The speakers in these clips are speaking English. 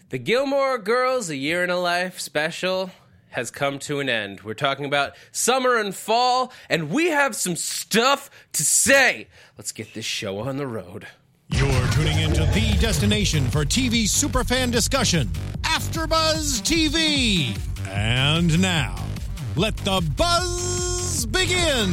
The Gilmore Girls A Year in a Life special has come to an end. We're talking about summer and fall, and we have some stuff to say. Let's get this show on the road. You're tuning into the destination for TV superfan discussion, AfterBuzz TV. And now, let the buzz begin.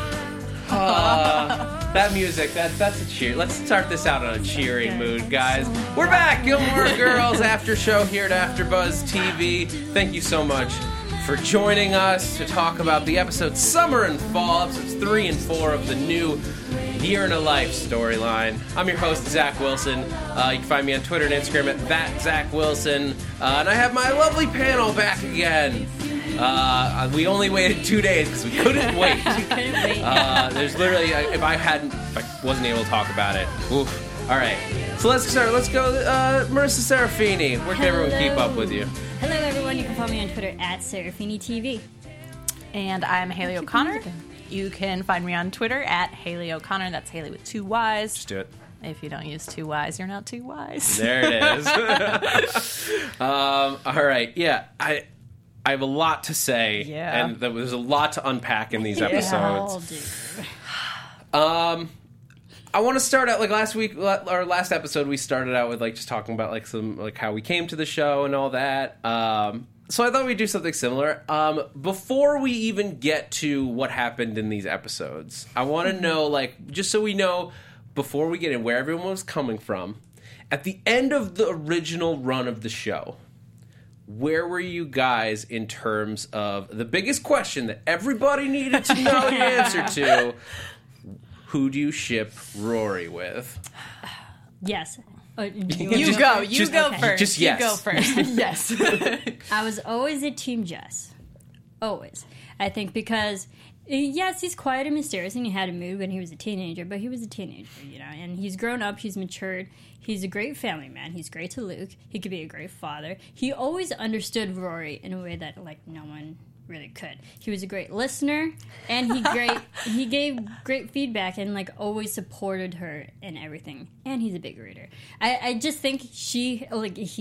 That music, that's a cheer. Let's start this out on a cheering mood, guys. We're back, Gilmore Girls after show here at AfterBuzz TV. Thank you so much for joining us to talk about the episodes Summer and Fall, episodes 3 and 4 of the new Year in a Life storyline. I'm your host, Zach Wilson. You can find me on Twitter and Instagram at @ZachWilson. And I have my lovely panel back again. We only waited 2 days because we couldn't wait. There's literally, if I wasn't able to talk about it. Oof. All right. So let's start. Let's go. Marissa Serafini. Where can everyone keep up with you? Hello, everyone. You can follow me on Twitter at SeraphiniTV. And I'm Haley O'Connor. You can find me on Twitter at Haley O'Connor. That's Haley with 2 Y's. Just do it. If you don't use 2 Y's, you're not 2 Y's. There it is. All right. Yeah. I have a lot to say. Yeah. And there's a lot to unpack in these episodes. I want to start out, like last week, or last episode, we started out with like just talking about like some, like how we came to the show and all that. So I thought we'd do something similar. Before we even get to what happened in these episodes, I want to know, like, just so we know, before we get in, where everyone was coming from. At the end of the original run of the show, where were you guys in terms of the biggest question that everybody needed to know the answer to? Who do you ship Rory with? Yes. You go first. Just yes. You go first. Yes. I was always a Team Jess. Always. I think because, yes, he's quiet and mysterious, and he had a mood when he was a teenager, but he was a teenager, you know, and he's grown up, he's matured, he's a great family man, he's great to Luke, he could be a great father. He always understood Rory in a way that, like, no one really could. He was a great listener, and he gave great feedback and like always supported her in everything. And he's a big reader. I just think he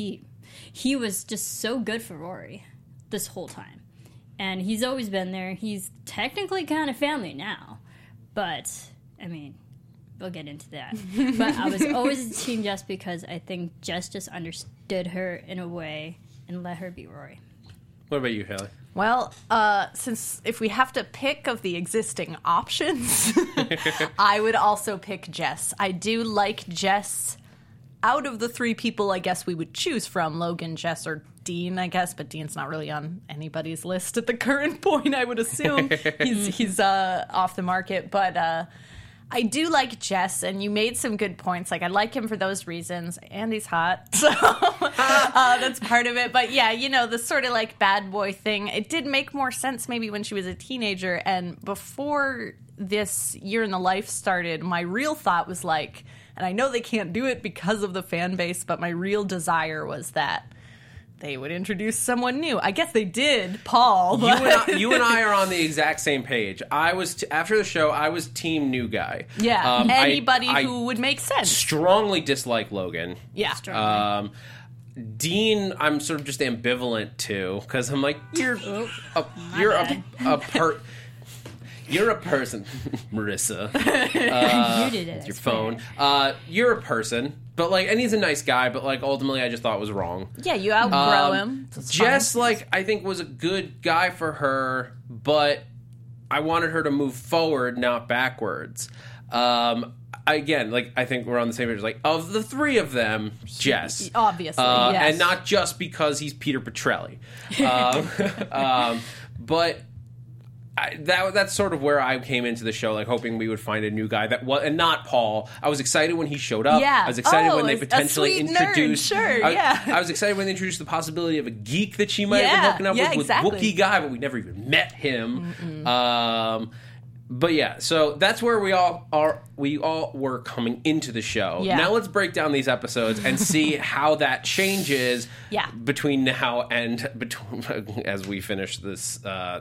was just so good for Rory this whole time. And he's always been there. He's technically kind of family now. But I mean, we'll get into that. But I was always a Team Jess because I think Jess just understood her in a way and let her be Rory. What about you, Haley? Well, since if we have to pick of the existing options, I would also pick Jess. I do like Jess out of the 3 people I guess we would choose from, Logan, Jess, or Dean, I guess, but Dean's not really on anybody's list at the current point, I would assume. He's off the market, but I do like Jess, and you made some good points. Like, I like him for those reasons, and he's hot, so that's part of it. But yeah, you know, the sort of like bad boy thing, it did make more sense maybe when she was a teenager, and before this Year in the Life started, my real thought was like, and I know they can't do it because of the fan base, but my real desire was that they would introduce someone new. I guess they did, Paul. You and I are on the exact same page. I was after the show, I was team new guy. Yeah, anybody who would make sense. Strongly dislike Logan. Yeah. Dean, I'm sort of just ambivalent to, because I'm like, you're a person, Marissa. You did it. Your phone. You're a person, but like, and he's a nice guy, but like, ultimately, I just thought it was wrong. Yeah, you outgrow him. Jess, like, I think was a good guy for her, but I wanted her to move forward, not backwards. Again, like, I think we're on the same page. Like, of the 3 of them, Jess, obviously, yes. And not just because he's Peter Petrelli, but. That's sort of where I came into the show, like hoping we would find a new guy and not Paul. I was excited when he showed up. Yeah. I was excited when they potentially Nerd. introduced. Sure, I was excited when they introduced the possibility of a geek that she might have been hooking up with exactly. Wookiee guy, but we never even met him. But yeah, so that's where we all are. we all were coming into the show. Yeah. Now let's break down these episodes and see how that changes between now and as we finish this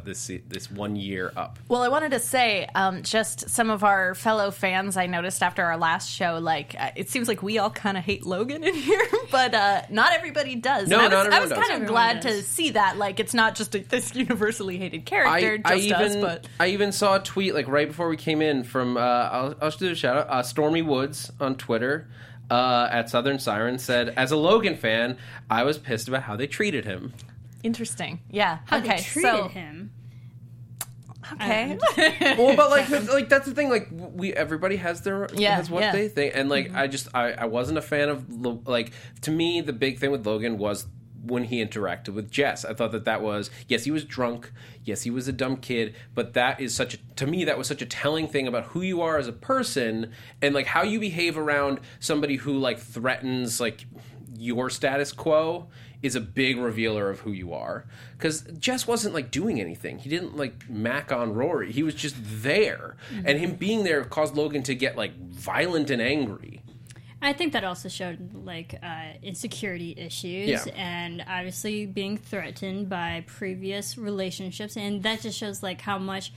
1 year up. Well, I wanted to say, just some of our fellow fans, I noticed after our last show, it seems like we all kind of hate Logan in here, but not everybody does. No, and not I was everyone kind does. of glad Everyone to see that. It's not just this universally hated character, I even saw a tweet right before we came in from I'll just do a shout out. Stormy Woods on Twitter at Southern Siren said, "As a Logan fan, I was pissed about how they treated him." Interesting. Yeah. How okay. they treated him. Okay. Well, but that's the thing. Everybody has has what yeah. they think, and I wasn't a fan of to me the big thing with Logan was when he interacted with Jess. I thought that was, yes, he was drunk, yes, he was a dumb kid, but that is to me that was such a telling thing about who you are as a person and how you behave around somebody who threatens your status quo is a big revealer of who you are. Because Jess wasn't doing anything. He didn't mac on Rory. He was just there. Mm-hmm. And him being there caused Logan to get violent and angry. I think that also showed insecurity issues and obviously being threatened by previous relationships, and that just shows how much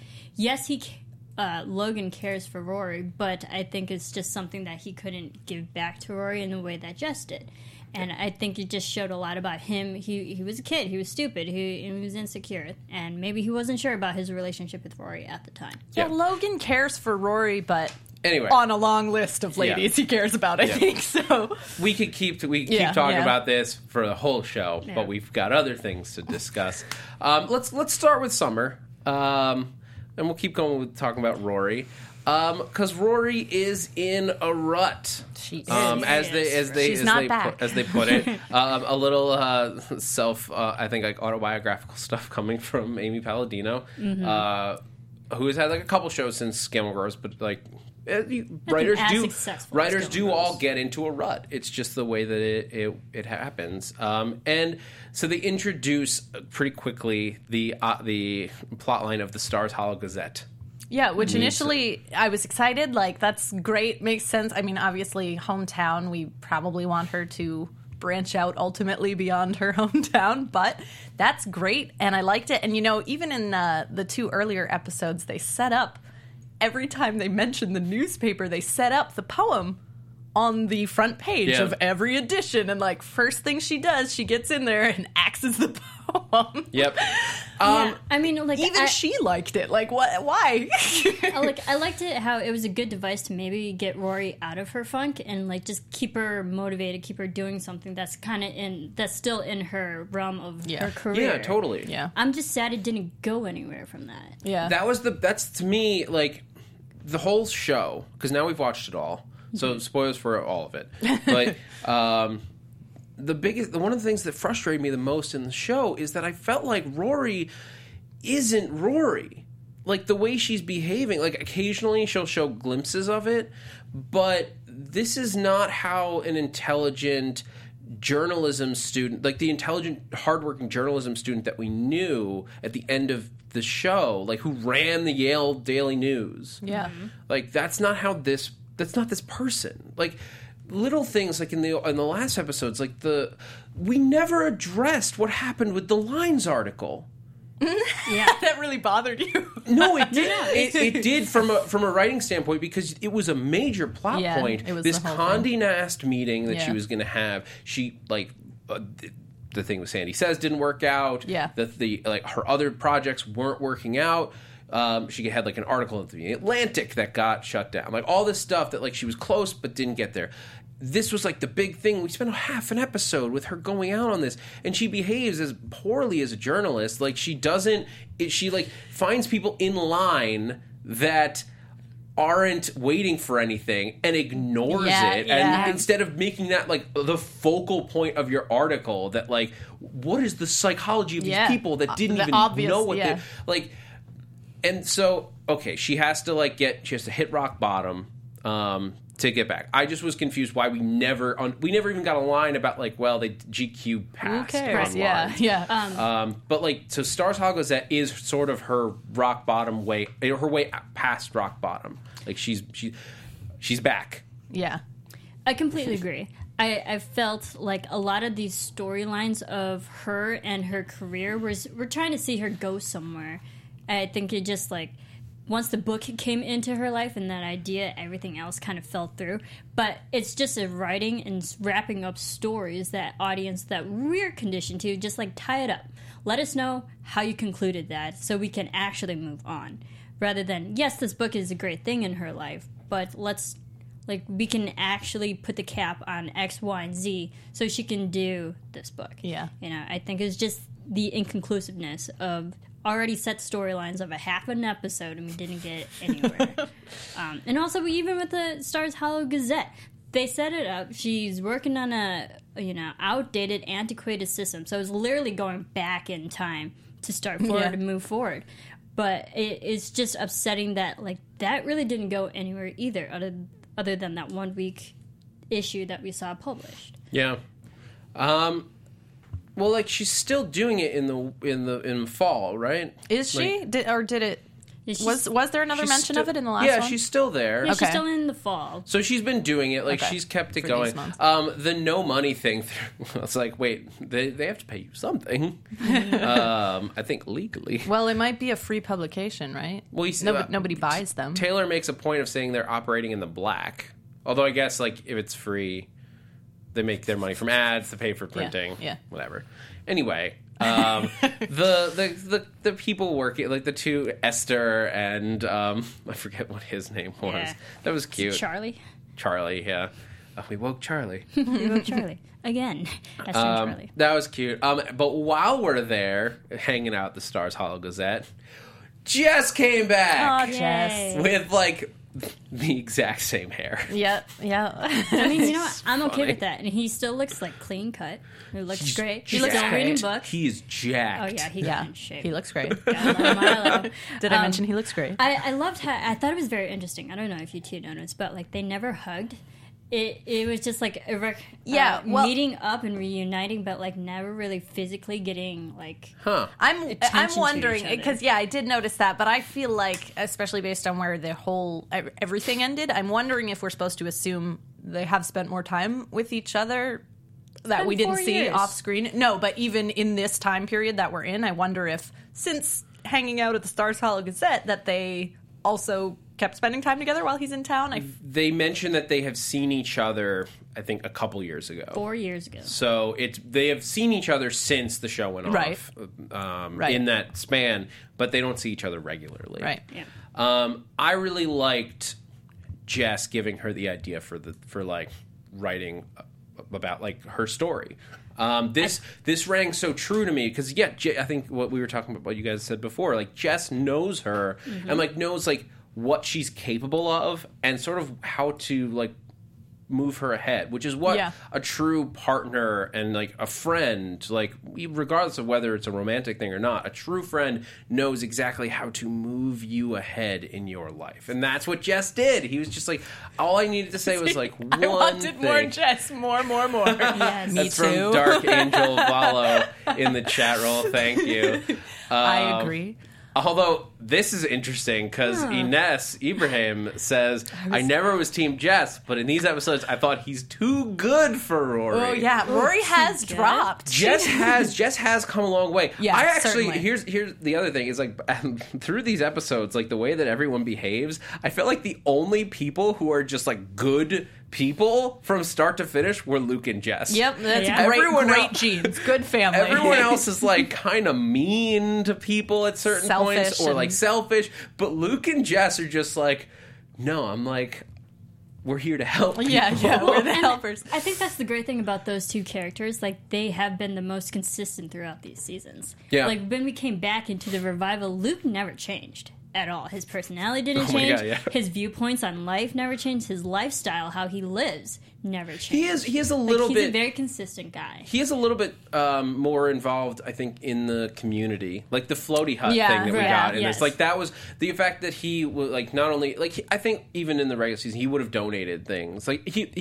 Logan cares for Rory, but I think it's just something that he couldn't give back to Rory in the way that Jess did. And I think it just showed a lot about him. He was a kid. He was stupid. He was insecure. And maybe he wasn't sure about his relationship with Rory at the time. Yeah, Logan cares for Rory, but anyway, on a long list of ladies he cares about, I think. So we could keep talking about this for the whole show, but we've got other things to discuss. Let's start with Summer, and we'll keep going with talking about Rory. Because Rory is in a rut. She is. As they put it. A little self, I think, autobiographical stuff coming from Amy Palladino, who has had a couple shows since Gilmore Girls, but writers do all get into a rut. It's just the way that it happens. And so they introduce pretty quickly the plot line of the Stars Hollow Gazette. Yeah, which initially I was excited. That's great. Makes sense. I mean, obviously, hometown, we probably want her to branch out ultimately beyond her hometown, but that's great. And I liked it. And, even in the 2 earlier episodes, they set up, every time they mentioned the newspaper, they set up the poem on the front page of every edition. And, first thing she does, she gets in there and axes the poem. Yep. I mean, she liked it. What? Why? I liked it how it was a good device to maybe get Rory out of her funk and just keep her motivated, keep her doing something that's that's still in her realm of her career. Yeah, totally. Yeah. I'm just sad it didn't go anywhere from that. Yeah. That's to me the whole show, because now we've watched it all. So spoilers for all of it. But one of the things that frustrated me the most in the show is that I felt like Rory isn't Rory. The way she's behaving, occasionally she'll show glimpses of it, but this is not how an intelligent journalism student, the intelligent, hardworking journalism student that we knew at the end of the show, who ran the Yale Daily News. Yeah. That's not this person. Little things in the last episodes, we never addressed what happened with the Lines article. Yeah, that really bothered you. No, it did. It did from a writing standpoint, because it was a major plot point. It was this the whole Condé Nast meeting that she was going to have. She the thing with Sandy Says didn't work out. Yeah. Her other projects weren't working out. She had an article in the Atlantic that got shut down. All this stuff that she was close but didn't get there. This was the big thing. We spent half an episode with her going out on this, and she behaves as poorly as a journalist. She doesn't. She finds people in line that aren't waiting for anything and ignores it. And instead of making that the focal point of your article, that what is the psychology of these people that didn't even know what they And so, okay, she has to hit rock bottom to get back. I just was confused why we never even got a line about they GQ passed. Who cares? Yeah. But so Stars Hollow Gazette is sort of her rock bottom way, her way past rock bottom. she's back. Yeah. I completely agree. I felt like a lot of these storylines of her and her career we're trying to see her go somewhere. I think it just like once the book came into her life and that idea, everything else kind of fell through. But it's just a writing and wrapping up stories that audience that we're conditioned to just like tie it up. Let us know how you concluded that so we can actually move on. Rather than, yes, this book is a great thing in her life, but we can actually put the cap on X, Y, and Z so she can do this book. Yeah. I think it's just the inconclusiveness of already set storylines of a half an episode and we didn't get anywhere. And also, even with the Stars Hollow Gazette, they set it up. She's working on a, outdated, antiquated system. So it's literally going back in time to start forward and move forward. But it's just upsetting that, that really didn't go anywhere either, other than that 1 week issue that we saw published. Yeah. Well, she's still doing it in fall, right? Is she? Did it? Was there another mention of it in the last one? Yeah, she's still there. Yeah, she's still in the fall. So she's been doing it. She's kept it going. The no money thing, it's like, wait, they have to pay you something. I think legally. Well, it might be a free publication, right? Well, nobody buys them. Taylor makes a point of saying they're operating in the black. Although I guess, if it's free, they make their money from ads, they pay for printing, whatever. Anyway, the people working, the two, Esther and I forget what his name was. Yeah. That was cute. Charlie. Charlie, yeah. We woke Charlie. We woke Charlie again. Esther and Charlie. That was cute. But while we're there, hanging out at the Stars Hollow Gazette, Jess came back. Oh, Jess. With the exact same hair. Yeah. I mean, you know what? I'm okay with that. And he still looks clean cut. He looks great. He looks still reading books. He's jacked. Oh, yeah. He got in shape. He looks great. Did I mention he looks great? I loved how, I thought it was very interesting. I don't know if you two noticed, but they never hugged. It was just meeting up and reuniting, but never really physically getting I'm wondering because I did notice that, but I feel especially based on where the whole everything ended, I'm wondering if we're supposed to assume they have spent more time with each other that we didn't see off screen. No, but even in this time period that we're in, I wonder if since hanging out at the Stars Hollow Gazette that they also kept spending time together while he's in town. They mentioned that they have seen each other, I think, a couple years ago. 4 years ago. So they have seen each other since the show went off. In that span, but they don't see each other regularly. Right. Yeah. I really liked Jess giving her the idea for writing about her story. This rang so true to me because I think what we were talking about, what you guys said before, Jess knows her and knows what she's capable of and sort of how to move her ahead, which is what a true partner and a friend, regardless of whether it's a romantic thing or not, a true friend knows exactly how to move you ahead in your life. And that's what Jess did. He was just all I needed to say was one I wanted thing. More Jess, more. Yes. That's from Dark Angel Valo in the chat roll. Thank you. I agree. Although, this is interesting because Ines Ibrahim says, I never was Team Jess, but in these episodes, I thought he's too good for Rory. Oh, yeah. Rory has dropped. Jess has come a long way. Yeah, I actually, certainly. here's the other thing is through these episodes, the way that everyone behaves, I felt like the only people who are just good people from start to finish were Luke and Jess. Yep, that's great genes. Good family. Everyone else is kind of mean to people at certain points or selfish, but Luke and Jess are just no, I'm we're here to help people. Yeah, we're the helpers. I think that's the great thing about those two characters. They have been the most consistent throughout these seasons. Yeah. When we came back into the revival, Luke never changed at all. His personality didn't change. God, yeah. His viewpoints on life never changed. His lifestyle, how he lives, never changed. He is a little bit... He's a very consistent guy. He is a little bit more involved, I think, in the community. The floaty hut thing that we got. And it's that was... The fact that he was, not only... I think even in the regular season, he would have donated things. He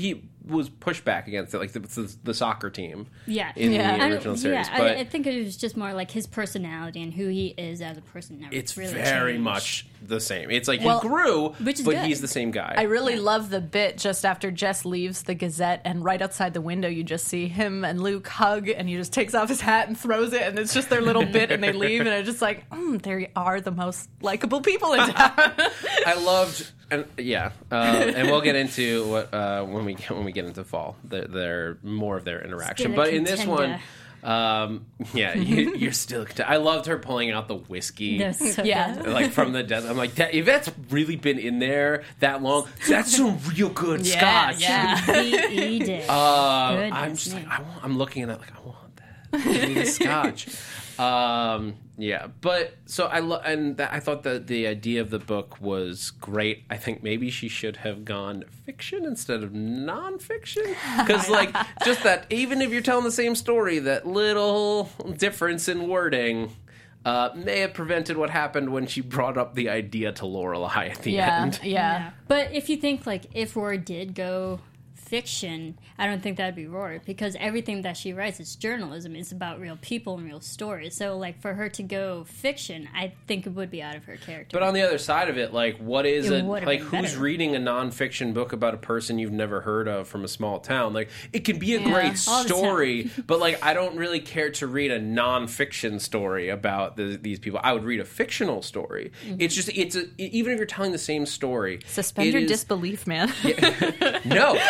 was pushback against it, like the soccer team. Yeah. In Yeah. the original series, but I think it was just more like his personality and who he is as a person. Never it's really very changed. much the same. It's like Well, he grew, which is but good. he's the same guy. I really love the bit just after Jess leaves the Gazette, and right outside the window you just see him and Luke hug, and he just takes off his hat and throws it, and it's just their little bit, and they leave, and I'm just like, they are the most likable people in town. I loved, and we'll get into what when we get into fall. They're more of their interaction, Still a but in this one, contender. you're still. I loved her pulling out the whiskey. That was so Yeah. good. Like from the desert. I'm like, if that's really been in there that long, that's some real good scotch. Yeah. He did. I'm just like, I'm looking at it like, I want that. I need a scotch. But so I thought that the idea of the book was great. I think maybe she should have gone fiction instead of nonfiction, because like just that, even if you're telling the same story, that little difference in wording may have prevented what happened when she brought up the idea to Lorelai at the end. Yeah. But if you think, like, if Rory did go fiction, I don't think that'd be Rory, because everything that she writes is journalism. It's about real people and real stories. So, like, for her to go fiction, I think it would be out of her character. But on the other side of it, like, what is It it? would've Like, been who's better. reading a nonfiction book about a person you've never heard of from a small town? Like, it can be a great all the story, but like, I don't really care to read a nonfiction story about these people. I would read a fictional story. Mm-hmm. It's just, even if you're telling the same story, Suspend it your is- disbelief, man. No.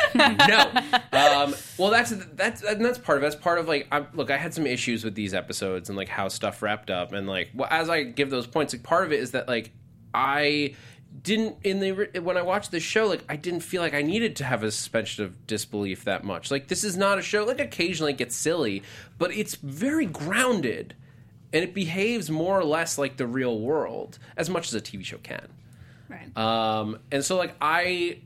Well, that's part of it. That's part of like, I had some issues with these episodes and like how stuff wrapped up, and like, well, as I give those points, like part of it is that like I didn't when I watched this show, like I didn't feel like I needed to have a suspension of disbelief that much. Like, this is not a show, like occasionally it gets silly, but it's very grounded and it behaves more or less like the real world as much as a TV show can. Right. And so like I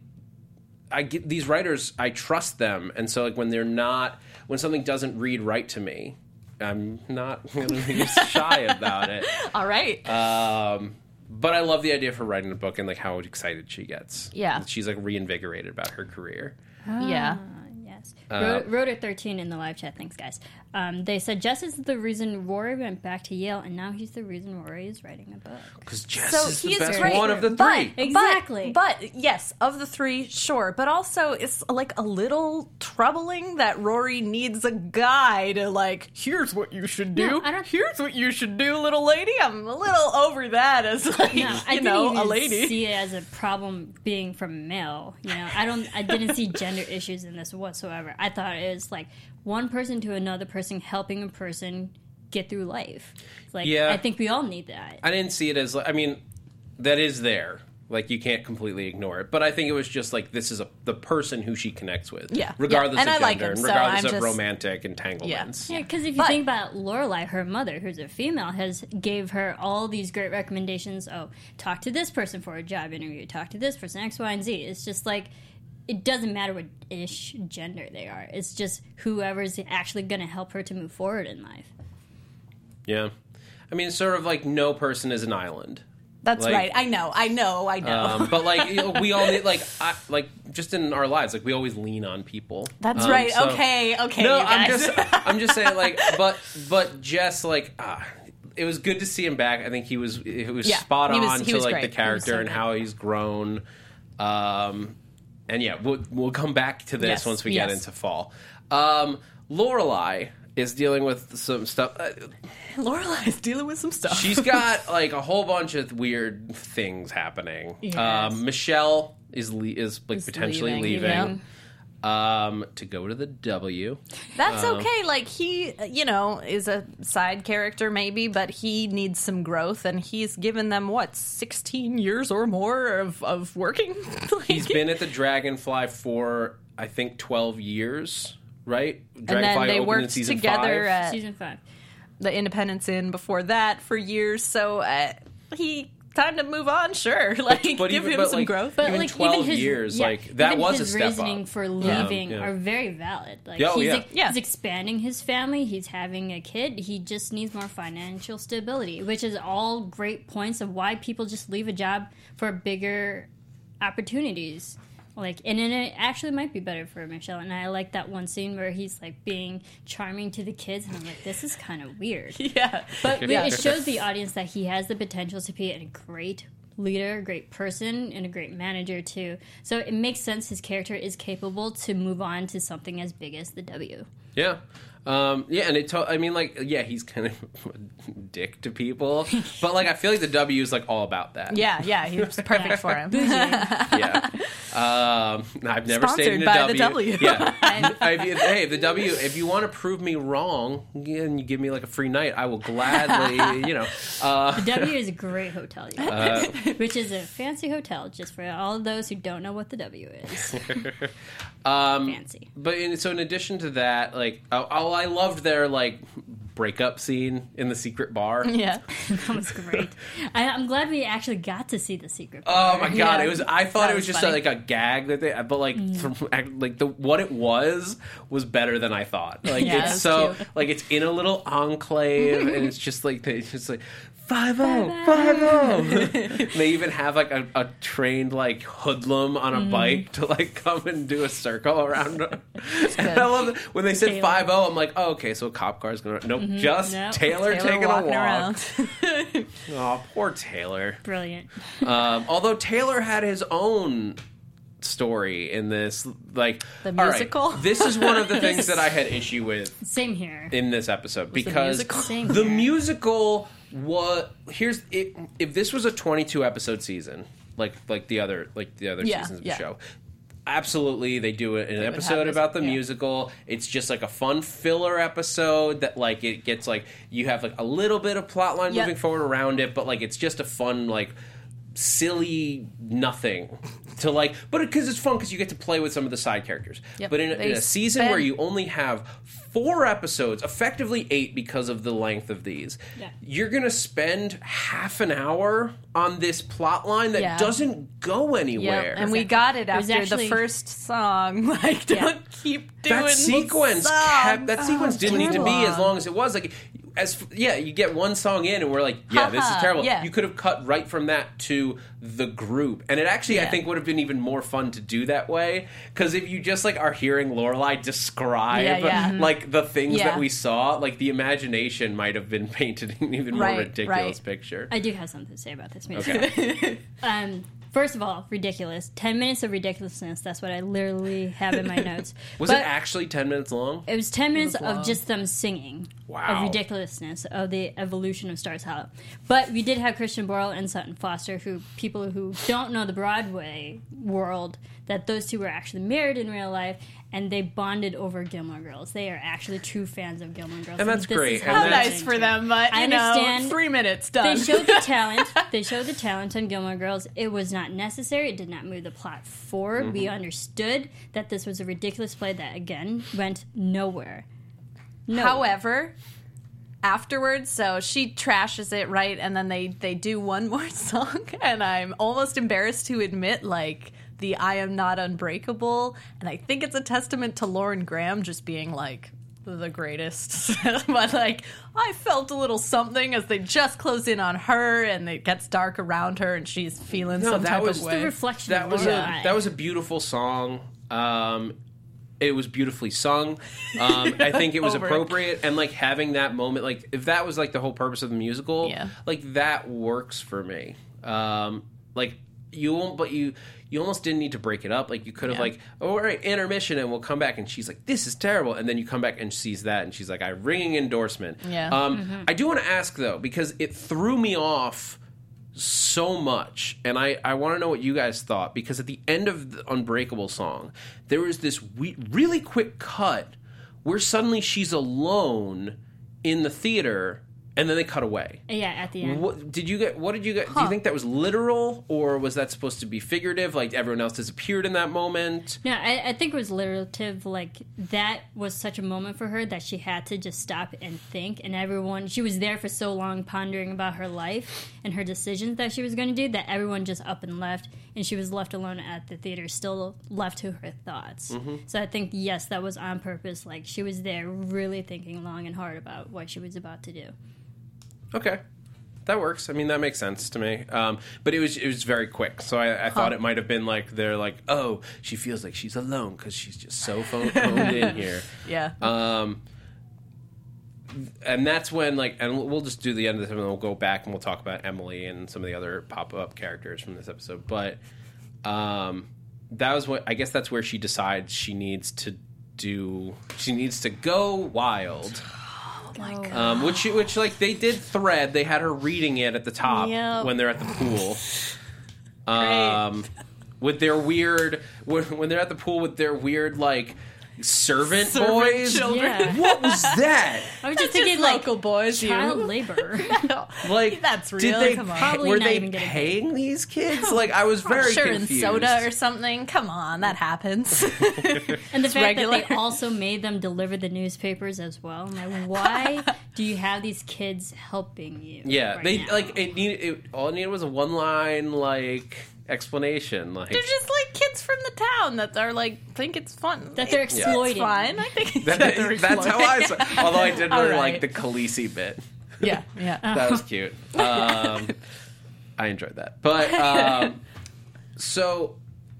get these writers, I trust them, and so like when something doesn't read right to me, I'm not going to be shy about it. All right. But I love the idea for writing a book and like how excited she gets. Yeah. She's like reinvigorated about her career. Yeah. Yes. Rotor13 in the live chat. Thanks, guys. They said Jess is the reason Rory went back to Yale, and now he's the reason Rory is writing a book. Because Jess So is the he's best great, one of the but- three. Exactly. But yes, of the three, sure. But also, it's like a little troubling that Rory needs a guy to like, here's what you should do. No, I don't- Here's what you should do, little lady. I'm a little over that as like, No, I you didn't know, even a lady. see it as a problem being from male. You know, I didn't see gender issues in this whatsoever. I thought it was like one person to another person helping a person get through life. Like, Yeah. I think we all need that. I didn't see it as I mean, that is there. Like, you can't completely ignore it. But I think it was just like, this is the person who she connects with. Yeah. Regardless And of I gender like him, and so regardless I'm of just- romantic entanglements. Yeah, because if you But- think about Lorelai, her mother, who's a female, has gave her all these great recommendations. Oh, talk to this person for a job interview. Talk to this person, X, Y, and Z. It's just like, it doesn't matter what ish gender they are. It's just whoever's actually going to help her to move forward in life. Yeah. I mean, it's sort of like no person is an island. That's Like- right. I know. But like, we all need like just in our lives, like we always lean on people. That's right. so- Okay, No, you guys. I'm just saying, like, but Jess, like, it was good to see him back. I think it was Yeah, spot he was- on he to was like great. the He was character so and good. how he's grown. And yeah, we'll come back to this Yes, once we get yes. into fall. Lorelai is dealing with some stuff. Lorelai's dealing with some stuff. She's got like a whole bunch of weird things happening. Yes. Michelle is like potentially leaving. yeah. To go to the W. That's okay. Like, he, you know, is a side character maybe, but he needs some growth, and he's given them, 16 years or more of working? Like, He's been at the Dragonfly for, I think, 12 years, right? Dragonfly and then they opened in worked season together 5. at Season 5. the Independence Inn before that for years, so he... Time to move on, sure. Like, but give even- him but, some like, growth. But Even like 12 even his, years, yeah, like, that even was his a step reasoning up. for leaving Yeah. are very valid. Like Oh, he's, yeah. Yeah. he's expanding his family. He's having a kid. He just needs more financial stability, which is all great points of why people just leave a job for bigger opportunities. Like, and then it actually might be better for Michelle. And I like that one scene where he's like being charming to the kids, and I'm like, this is kind of weird. Yeah. But it shows the audience that he has the potential to be a great leader, a great person, and a great manager too. So it makes sense his character is capable to move on to something as big as the W. Yeah. And I mean, like, yeah, he's kind of a dick to people, but like, I feel like the W is like all about that. Yeah, he was perfect for him. Yeah. I've never stayed in a Sponsored by W. the W. Yeah. Hey, the W, if you want to prove me wrong and you give me like a free night, I will gladly, The W is a great hotel, which is a fancy hotel, just for all of those who don't know what the W is. Fancy. But so in addition to that, like, I loved their like breakup scene in the secret bar. Yeah. That was great. I'm glad we actually got to see the secret bar. Oh my god! Yeah. It was. I thought That it was was just funny. like a gag that they. But like, from like what it was better than I thought. Like Yeah, it it's was so cute. like it's in a little enclave, and it's just like it's just like 5-0. They even have like a trained like hoodlum on a bike to like come and do a circle around. I love it. When they said Taylor. 5-0, I'm like, oh, okay, so a cop car's gonna. Nope, just Nope. Taylor taking a walking walk. around. Oh, poor Taylor. Brilliant. Although Taylor had his own story in this, like The all right, musical? this is one of the things that I had issue with Same here. in this episode because musical? Same the here. musical was here's it, if this was a 22 episode season like the other Yeah, seasons of yeah. the show. Absolutely, they do it in an would episode have this- about the yeah. musical. It's just like a fun filler episode that like it gets like you have like a little bit of plot line Yep. moving forward around it, but like it's just a fun like silly nothing to like, but because it's fun because you get to play with some of the side characters. Yep. But in They a season spend- where you only have 4 episodes, effectively 8 because of the length of these, Yeah. you're gonna spend half an hour on this plot line that Yeah. doesn't go anywhere. Yep. And we got it was after actually- the first song. Like, don't keep doing that sequence songs. that sequence didn't need to too be as long. long as it was. Like, you get one song in and we're like, yeah, this is Haha, terrible. yeah. You could have cut right from that to the group, and it actually I Yeah. think would have been even more fun to do that way, because if you just like are hearing Lorelai describe Yeah. like the things Yeah. that we saw, like the imagination might have been painted in an even more Right, ridiculous right. picture. I do have something to say about this music. Okay. First of all, ridiculous. 10 minutes of ridiculousness. That's what I literally have in my notes. Was But it actually 10 minutes long? It was 10 minutes long. of just them singing. Wow. Of ridiculousness, of the evolution of Stars Hollow. But we did have Christian Borle and Sutton Foster, who people who don't know the Broadway world, that those two were actually married in real life, and they bonded over Gilmore Girls. They are actually true fans of Gilmore Girls. And that's this great. is And how How they that's- nice changed for it. them, but I you know, understand. 3 minutes done. They showed the talent. They showed the talent on Gilmore Girls. It was not necessary. It did not move the plot forward. We understood that this was a ridiculous play that, again, went nowhere. However, afterwards, so she trashes it, right? And then they do one more song, and I'm almost embarrassed to admit, like, the I Am Not Unbreakable. And I think it's a testament to Lauren Graham just being, like, the greatest. But, like, I felt a little something as they just close in on her, and it gets dark around her, and she's feeling some that type was of the way. reflection That of was Lorelai. that was a beautiful song. It was beautifully sung. I think it was Over it. appropriate, and like having that moment, like if that was like the whole purpose of the musical, Yeah. like that works for me. Like you won't, but you almost didn't need to break it up. Like you could have Yeah. like, oh, all right, intermission, and we'll come back, and she's like, this is terrible, and then you come back and sees that, and she's like, I ringing endorsement. Yeah. I do want to ask though, because it threw me off so much, and I want to know what you guys thought, because at the end of the Unbreakable song there was this really quick cut where suddenly she's alone in the theater and then they cut away. Yeah, at the end. What did you get? Do you think that was literal, or was that supposed to be figurative? Like everyone else disappeared in that moment? No, I think it was alliterative. Like, that was such a moment for her that she had to just stop and think. And she was there for so long pondering about her life and her decisions that she was going to do that everyone just up and left. And she was left alone at the theater, still left to her thoughts. So I think, yes, that was on purpose. Like, she was there really thinking long and hard about what she was about to do. Okay. that works. I mean, that makes sense to me. But it was very quick, so I thought it might have been like they're like, oh, she feels like she's alone because she's just so honed in here. Yeah. And that's when, like, and we'll just do the end of this, and then we'll go back and we'll talk about Emily and some of the other pop-up characters from this episode. But that was what, I guess that's where she decides she needs to go wild. Oh my God. Which like they did thread. They had her reading it at the top when they're at the pool. With their weird when they're at the pool with their weird like servant boys. Children. Yeah. What was that? I was just It's thinking just like local boys. child labor. Like That's real. Did they Come on. Probably were not they even getting paying these kids? Like I was very sure confused. in soda or something. Come on, that happens. And the fact regular. that they also made them deliver the newspapers as well. I'm like, why do you have these kids helping you? Yeah, right they now? like all it needed was a one line like explanation. Like They're just like kids from the town that are like think it's fun. That they're It's exploiting. fine. I think that's how I saw. Although I did All really right. like the Khaleesi bit. Yeah. That was cute. I enjoyed that. But so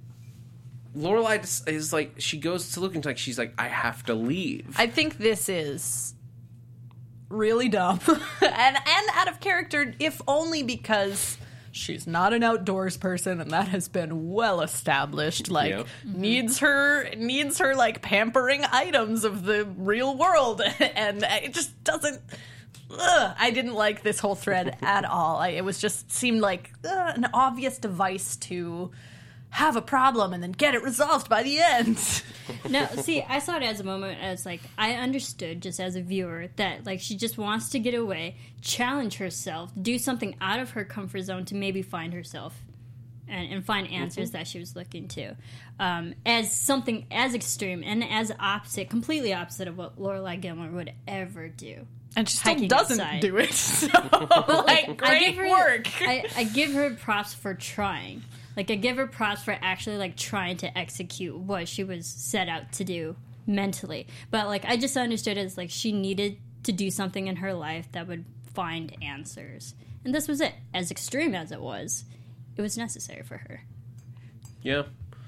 Lorelai is like, she goes to Luke and like she's like, I have to leave. I think this is really dumb and out of character, if only because she's not an outdoors person, and that has been well established. Like Yeah. needs her like pampering items of the real world, and it just doesn't. I didn't like this whole thread at all. It was just seemed like an obvious device to have a problem and then get it resolved by the end. No, see, I saw it as a moment as like I understood just as a viewer that like she just wants to get away, challenge herself, do something out of her comfort zone to maybe find herself and find answers that she was looking to. As something as extreme and as opposite, completely opposite of what Lorelai Gilmore would ever do. And she still Hiking doesn't outside. do it. So, like, great work. I give her props for trying. Like, I give her props for actually, like, trying to execute what she was set out to do mentally. But, like, I just understood it as, like, she needed to do something in her life that would find answers. And this was it. As extreme as it was necessary for her. Yeah.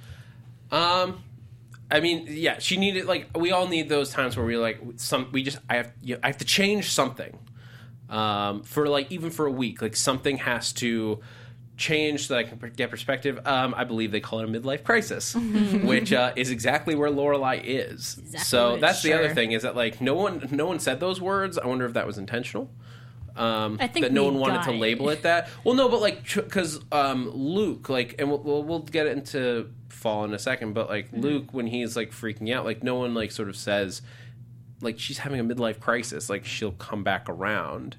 I mean, yeah, she needed, like, we all need those times where we're like, I have to change something. For, like, even for a week. Like, something has to change so that I can get perspective. I believe they call it a midlife crisis, which is exactly where Lorelai is. Exactly So what it that's is. the other Sure. thing, is that, like, no one said those words. I wonder if that was intentional. I think That no we one wanted to got it. label it that. Well, no, but like because Luke, like, and we'll get into Fall in a second, but like Luke, when he's like freaking out, like no one like sort of says like she's having a midlife crisis, like she'll come back around.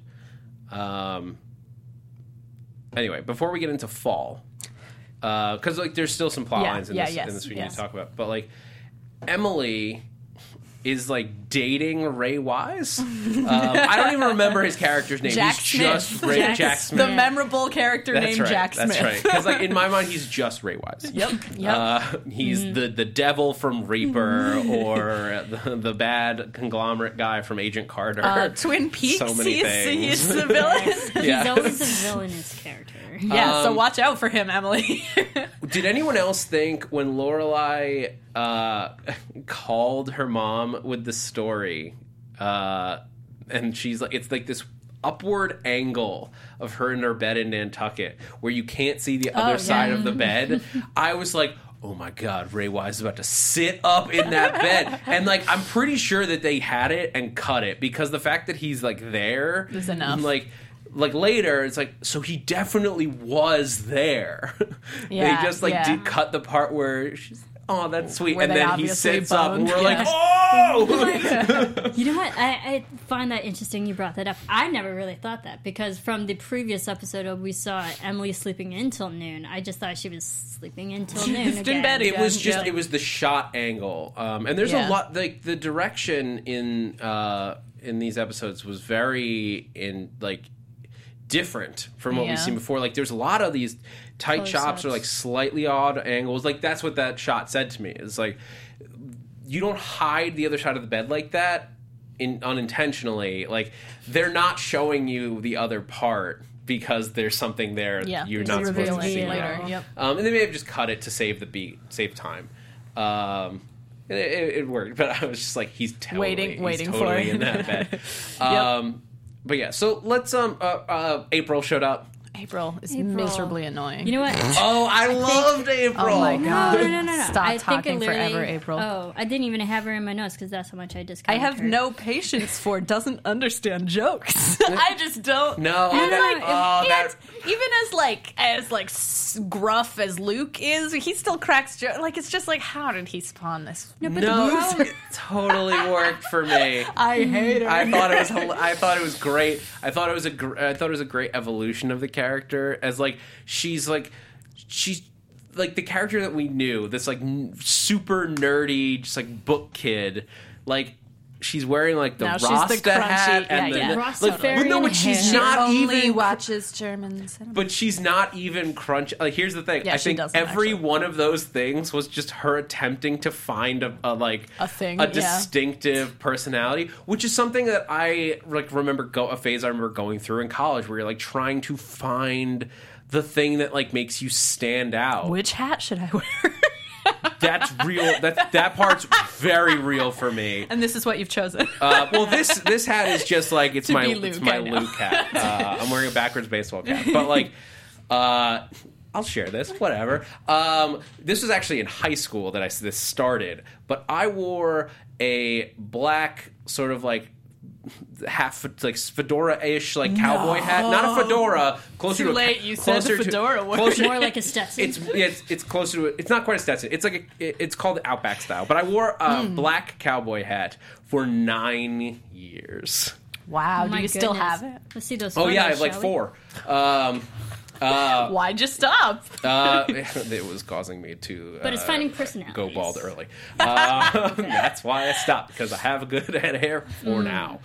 Anyway, before we get into Fall, because like there's still some plot lines in this we need to talk about, but like Emily is like dating Ray Wise. I don't even remember his character's name. Jack He's Smith. just Jack Smith. The memorable character named right. Jack Smith. That's right. Because like in my mind, he's just Ray Wise. Yep. He's the devil from Reaper, or the bad conglomerate guy from Agent Carter. Twin Peaks. So many things. He's the villain. Yeah. He's always a villainous character. Yeah, so watch out for him, Emily. Did anyone else think when Lorelai called her mom with the story, and she's like, it's like this upward angle of her in her bed in Nantucket where you can't see the other side of the bed? I was like, oh my God, Ray Wise is about to sit up in that bed. And like, I'm pretty sure that they had it and cut it, because the fact that he's like there is enough. Like later, it's like, so he definitely was there. Yeah, they just like yeah. did cut the part where she's, oh, that's sweet, Where and they then he obviously sits up, and boned. we're Yeah. like, oh. You know what? I find that interesting you brought that up. I never really thought that, because from the previous episode we saw Emily sleeping until noon. I just thought she was sleeping until noon Just in again. bed It was again, just yeah. it was the shot angle, and there's a Yeah. lot, like the direction in these episodes was very different from what Yeah. we've seen before. Like there's a lot of these tight Close shots or ups. like slightly odd angles. Like that's what that shot said to me. It's like you don't hide the other side of the bed like that unintentionally. Like they're not showing you the other part because there's something there you're just not supposed to reveal see it later. later. Yep. And they may have just cut it to save the beat, save time. It worked, but I was just like, he's totally Waiting totally for it. in that bed. Yep. But yeah, so let's April showed up. April is April. miserably annoying. You know what? Oh, I loved April. Oh my god! No. Stop I think talking I literally- forever, April. Oh, I didn't even have her in my notes because that's how much I I discounted have her. no patience for doesn't understand jokes. I just don't. No, And that- even as gruff as Luke is, he still cracks jokes. Like it's just like, how did he spawn this? No, but No, the problem, it totally worked for me. I hate her. I thought it was great. I thought it was a great evolution of the character as she's like the character that we knew, this super nerdy, just book kid. She's wearing the Now she's Rasta the crunchy- hat and yeah, the yeah. Rasta but fairy no, in but she's hair. not only even. watches German cinema. But she's not even crunch. Here's the thing. Yeah, I she think doesn't, every actually. one of those things was just her attempting to find A thing, a yeah. distinctive personality, which is something that I remember a phase I remember going through in college, where you're trying to find the thing that makes you stand out. Which hat should I wear? That's real. That part's very real for me. And this is what you've chosen. Well, this hat is just it's To my be it's Luke, my I know. Luke hat. I'm wearing a backwards baseball cap, but I'll share this. Whatever. This was actually in high school that this started, but I wore a black sort of half fedora-ish cowboy hat, not a fedora. Closer Too to late, you said closer the fedora word. closer- more like a Stetson. It's closer to it's not quite a Stetson. It's it's called the Outback style. But I wore a black cowboy hat for 9 years. Wow, Oh do my you still goodness. have it? Let's see those. Oh yeah, I photos, have shall we? 4. Why'd you stop? It was causing me to But it's finding personalities. go bald early. That's why I stopped, because I have a good head of hair for now.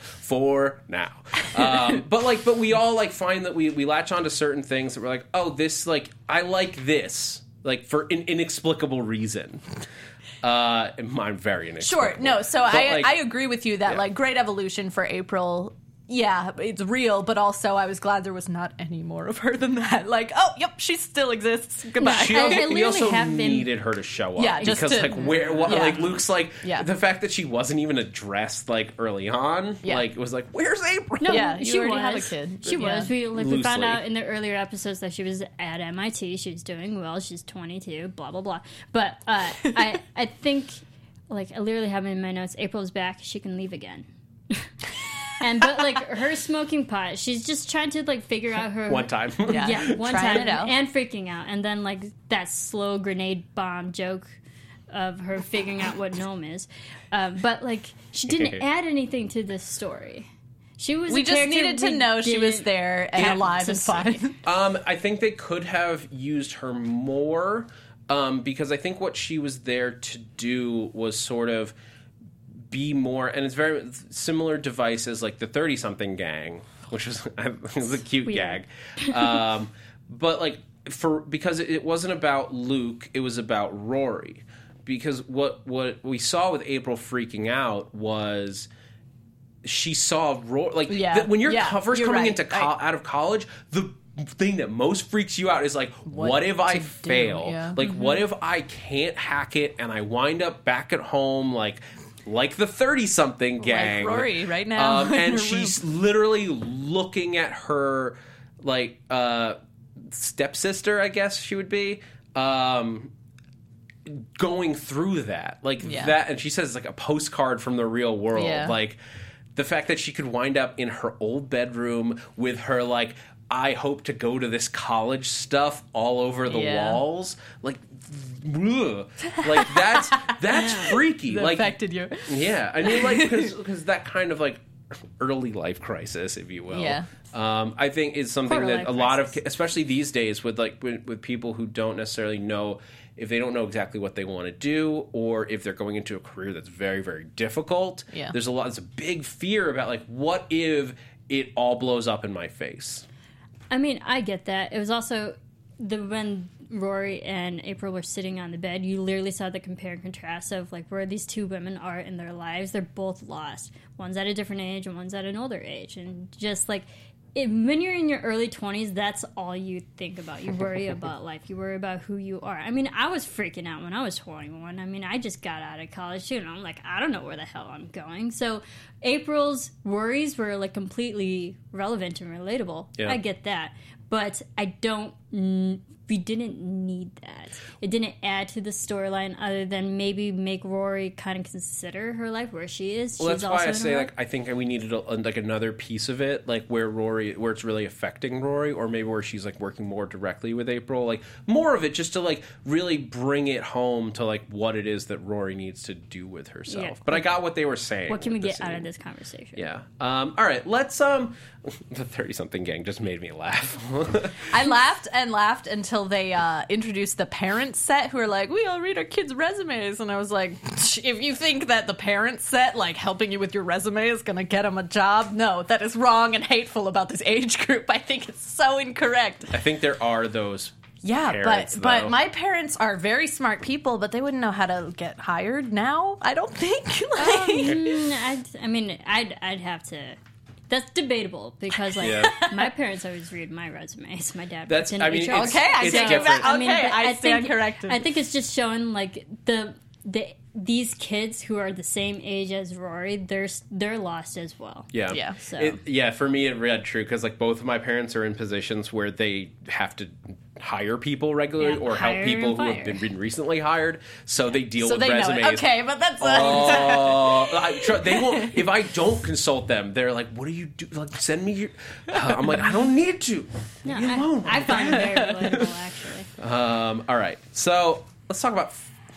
But we all find that we latch on to certain things that we're like, oh, this I like this for an inexplicable reason. I'm very inexplicable. Sure, no, so But, I agree with you that yeah. great evolution for April. Yeah, it's real, but also I was glad there was not any more of her than that. Oh, yep, she still exists. Goodbye. She I also, we literally also have been- needed her to show up. Yeah, just because to- yeah. Luke's Yeah. the fact that she wasn't even addressed early on, Yeah. it was where's April? No, Yeah, you she already was. have a kid. She Yeah. was. We Loosely. found out in the earlier episodes that she was at MIT. She was doing well. She's 22. Blah blah blah. But I think I literally have in my notes. April's back. She can leave again. But her smoking pot, she's just trying to figure out her One time. Yeah, one Trying time it out. and freaking out, and then that slow grenade bomb joke of her figuring out what gnome is. But she didn't add anything to this story. She was. We a just character needed to we know she was didn't there and have alive to and see. fine. I think they could have used her more, because I think what she was there to do was sort of be more, and it's very similar devices the 30-something gang, which was a cute Weird. gag. But because it wasn't about Luke, it was about Rory. Because what we saw with April freaking out was she saw Rory. Yeah. When you're Yeah, first you're coming right. into out of college, the thing that most freaks you out is what if I to do, fail? yeah. What if I can't hack it and I wind up back at home like the 30-something gang, Rory right now in and her she's literally looking at her stepsister, I guess she would be, going through that Yeah. that, and she says it's a postcard from the real world. Yeah. The fact that she could wind up in her old bedroom with her I hope to go to this college stuff all over the Yeah. walls. Ugh. That's freaky. That affected you. Yeah, I mean, because that kind of early life crisis, if you will. Yeah. I think is something Quarter that life a lot of, crisis. especially these days, with with people who don't necessarily know, if they don't know exactly what they want to do, or if they're going into a career that's very, very difficult. Yeah. There's a big fear about what if it all blows up in my face. I mean, I get that. It was also when Rory and April were sitting on the bed, you literally saw the compare and contrast of where these two women are in their lives. They're both lost. One's at a different age and one's at an older age, and just when you're in your early 20s, that's all you think about. You worry about life. You worry about who you are. I mean, I was freaking out when I was 21. I mean, I just got out of college too, and I'm like, I don't know where the hell I'm going. So April's worries were like completely relevant and relatable. Yeah. I get that. But we didn't need that. It didn't add to the storyline other than maybe make Rory kind of consider her life where she is. Well, She's that's why I in say a like I think we needed like another piece of it, like where it's really affecting Rory, or maybe where she's like working more directly with April, like more of it just to like really bring it home to like what it is that Rory needs to do with herself. Yeah. But I got what they were saying. What can we with the get out scene. of this conversation? Yeah. All right. Let's the 30-something gang just made me laugh. I laughed and laughed until they introduced the parents set, who are like, we all read our kids' resumes, and I was like, if you think that the parents set, like helping you with your resume, is going to get them a job, no, that is wrong and hateful about this age group. I think it's so incorrect. I think there are those. Yeah, parents, but though. my parents are very smart people, but they wouldn't know how to get hired now. I don't think. I'd have to. That's debatable because, like, Yeah. my parents always read my resumes. My dad. That's- worked in I mean, HR. it's- Okay, I it's take it different. back. I mean, Okay, but I stand corrected. I think it's just showing like these kids who are the same age as Rory, they're lost as well. Yeah. Yeah. So For me, it read true because like both of my parents are in positions where they have to hire people regularly Yeah, or help hire people and who fire. have been recently hired, so they deal So with they know resumes. it. Okay, but that's They won't. If I don't consult them, they're like, "What do you do? Like, send me your." I'm like, I don't need to. no, Leave me alone. I find it very relatable actually. All right, so let's talk about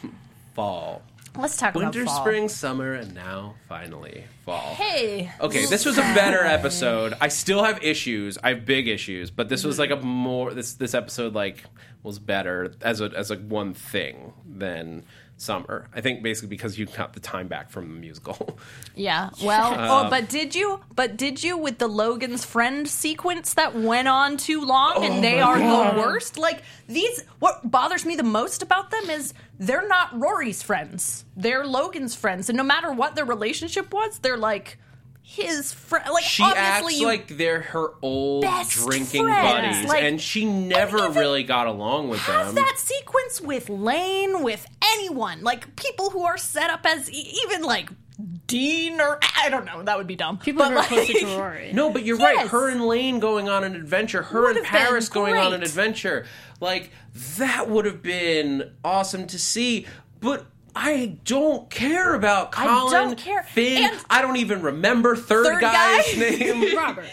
fall. Let's talk Winter, about fall. spring, summer, and now finally fall. Hey. Okay, this was a better episode. I still have issues. I have big issues, but this was like a more this episode like was better as a one thing than summer. I think basically because you got the time back from the musical. Yeah. Well, but did you with the Logan's friend sequence that went on too long and they are the worst? Like what bothers me the most about them is they're not Rory's friends. They're Logan's friends. And no matter what their relationship was, they're like his friend. Like She obviously acts you like they're her old best drinking friends. buddies, Like, and she never even really got along with have them. that sequence with Lane, with anyone, like people who are set up as even like Dean or I don't know, that would be dumb. People But, who are closer like- to Rory. No, but you're right. Yes. Her and Lane going on an adventure. Her and Would've been Paris going on an great. adventure. Like, that would have been awesome to see. But I don't care about Colin, don't care. Finn. And- I don't even remember third guy's guy? name. Robert.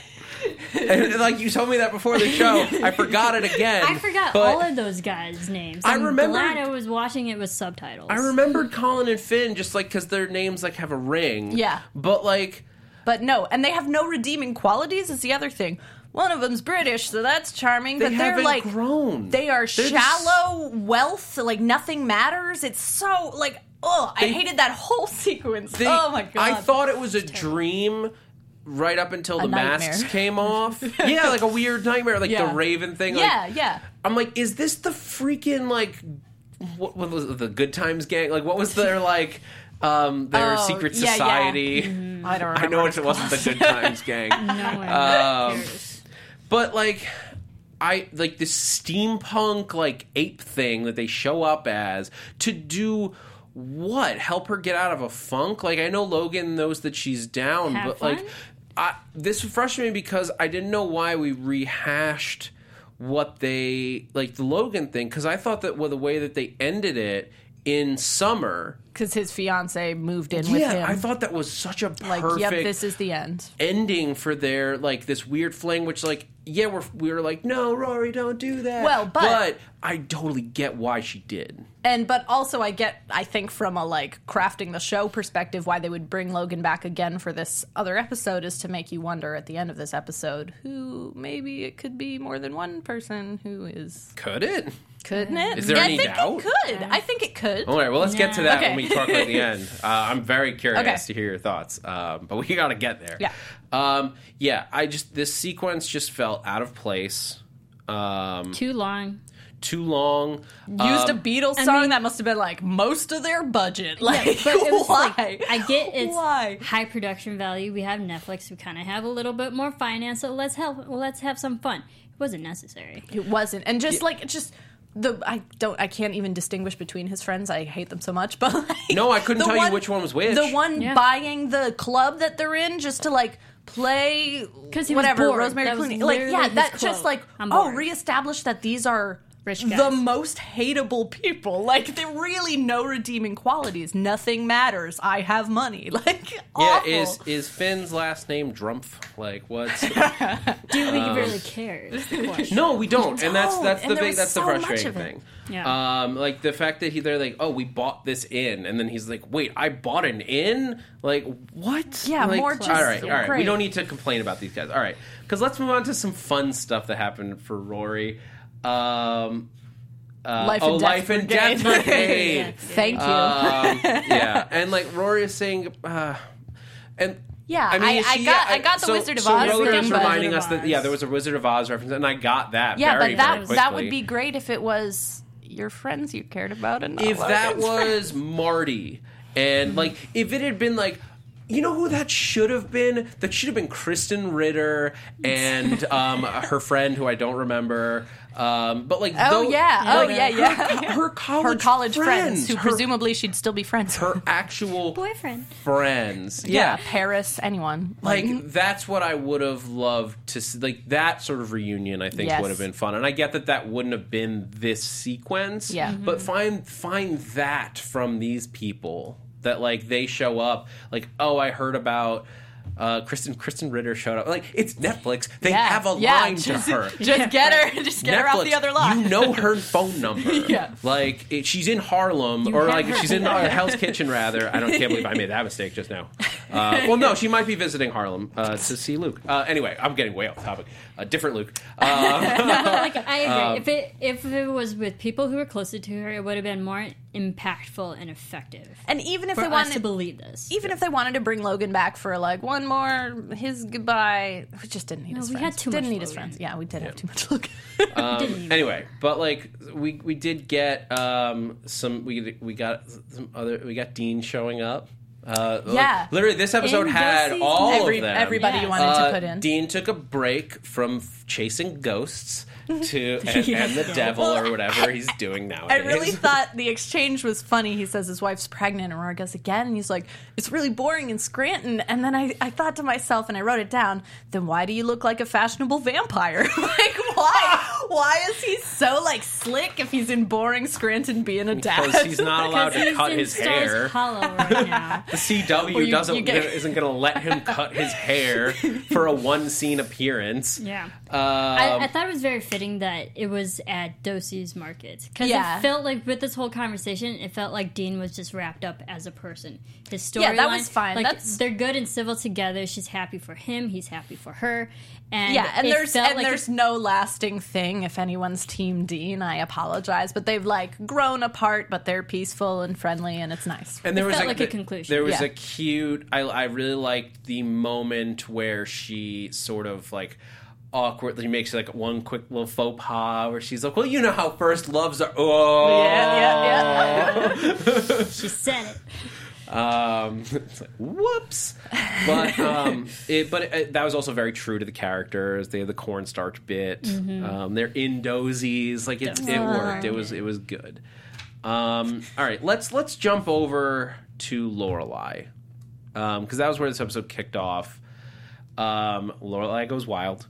And, like, you told me that before the show. I forgot it again. I forgot but all of those guys' names. I I'm remembered- glad I was watching it with subtitles. I remembered Colin and Finn just, like, because their names, like, have a ring. Yeah. But, like... But no, and they have no redeeming qualities is the other thing. One of them's British, so that's charming, They but they're haven't like grown. They are They're shallow wealth, like nothing matters. It's so like I hated that whole sequence. Oh my god. I thought it was a dream right up until the masks nightmare. came off. Yeah, like a weird nightmare, like Yeah. the Raven thing. Yeah, like, yeah. I'm like, is this the freaking like what was it, the Good Times gang? Like, what was their like their secret yeah, yeah. society? I don't remember. I know what it wasn't the Good Times gang. No one cares. But like I like this steampunk like ape thing that they show up as to do what? Help her get out of a funk? Like I know Logan knows that she's down, Have but fun? like this frustrated me because I didn't know why we rehashed what they like the Logan thing because I thought that the way that they ended it in summer. Because his fiance moved in with Yeah, him. I thought that was such a perfect like, yep, this is the end. ending for their like this weird fling, which like we were like, no, Rory, don't do that. Well, but I totally get why she did. But also I think from a like crafting the show perspective, why they would bring Logan back again for this other episode is to make you wonder at the end of this episode who maybe it could be more than one person who is. Could it? Couldn't it? Is there any doubt? I think it could. I think it could. All right, well, let's get to that Okay. when we talk about the end. I'm very curious Okay. to hear your thoughts, but we got to get there. Yeah. This sequence just felt out of place. Too long. too long. Used a Beatles song mean- that must have been like most of their budget. Like, Yeah, but it was why? like, I get it's Why? high production value. We have Netflix. We kind of have a little bit more finance. So let's have some fun. It wasn't necessary. It wasn't, and I can't even distinguish between his friends. I hate them so much. But like, No, I couldn't tell you which one was which. The one Yeah. buying the club that they're in just to like play 'Cause he was whatever bored. Rosemary That was Clooney. Like, literally yeah, his that quote. just like I'm bored. reestablish that these are Rich the guys. most hateable people. Like, there really no redeeming qualities. Nothing matters. I have money. Like, Yeah, awful. is Finn's last name Drumpf? Like, what's? Do we really care? Is the question. No, we don't, and that's don't, the and there big was that's the so much frustrating of it. thing. Yeah. Like the fact that they're like, oh, we bought this inn, and then he's like, wait, I bought an inn? Like, what? Yeah, like, more just all right. We great. don't need to complain about these guys. All right, because let's move on to some fun stuff that happened for Rory. Life and Death Brigade. Yeah. Thank you. Yeah, and like Rory is saying, and Yeah, mean, I got the Wizard of so Oz Rogan's thing, but- reminding us that there was a Wizard of Oz reference, and I got that. yeah, very, but very quickly. that would be great if it was your friends you cared about, and not If that Logan's was Marty, and like if it had been like. You know who that should have been? That should have been Kristen Ritter and her friend, who I don't remember. But like, Oh, yeah. Her college, her college friends, who her, presumably she'd still be friends with. her actual Boyfriend. friends. Yeah, Paris, anyone. Like that's what I would have loved to see. Like that sort of reunion, I think Yes. would have been fun. And I get that wouldn't have been this sequence. Yeah. But find that from these people that like they show up. Like, oh, I heard about. Kristen Ritter showed up. Like, it's Netflix. They have a line to her. Just get her. Just get her off the other line. You know her phone number. Yeah. Like, she's in Harlem, or have like her she's in Hell's Kitchen, rather. Can't believe I made that mistake just now. Well, no, she might be visiting Harlem to see Luke. Anyway, I'm getting way off topic. Different Luke. Like, I agree. If it was with people who were closer to her, it would have been more impactful and effective. And even if For they us wanted to believe this. Even if they wanted to bring Logan back for like one more his goodbye, we just didn't need his we friends. had too didn't much need his Logan. friends. Yeah, we did have too much Logan. Anyway, but like we did get we got Dean showing up. Yeah. Literally, this episode In had Dosey's all movie. of them. Everybody Yes. wanted to put in. Dean took a break from chasing ghosts to and the devil or whatever he's doing I nowadays. really thought the exchange was funny. He says his wife's pregnant, and Aurora goes again, and he's like, "It's really boring in Scranton." And then I thought to myself, and I wrote it down. Then why do you look like a fashionable vampire? Like, why? Why is he so like slick if he's in boring Scranton being a dad? because he's not allowed to He's cut in his Stars hair. Hollow right now. The CW Well, you get- isn't going to let him cut his hair for a one scene appearance. Yeah. I thought it was very fitting that it was at Dosey's Market. Because Yeah. it felt like, with this whole conversation, it felt like Dean was just wrapped up as a person. His storyline. Yeah, that was fine. Like, That's- they're good and civil together. She's happy for him. He's happy for her. And Yeah, and it there's felt like there's no lasting thing. If anyone's Team Dean, I apologize, but they've like grown apart, but they're peaceful and friendly, and it's nice. And there was felt like a conclusion. There was Yeah. a cute. I really liked the moment where she sort of like awkwardly makes like one quick little faux pas where she's like, "Well, you know how first loves are." Oh, Yeah. she said it. It's like, whoops. But that was also very true to the characters. They had the cornstarch bit. They're in dozies. Like it worked. It was good. All right, let's jump over to Lorelai, because that was where this episode kicked off. Lorelai goes wild.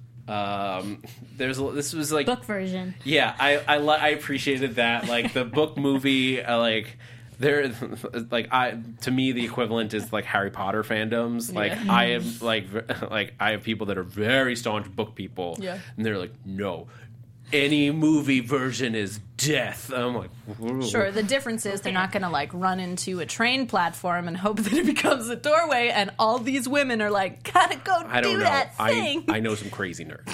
This was like Book version. yeah, I appreciated that. Like the book movie, there, to me the equivalent is like Harry Potter fandoms. Like I am like I have people that are very staunch book people, and they're like, no, any movie version is death. I'm like, whoa. Sure, the difference is they're not going to like run into a train platform and hope that it becomes a doorway, and all these women are like, gotta go I don't do know. that thing. I know some crazy nerds.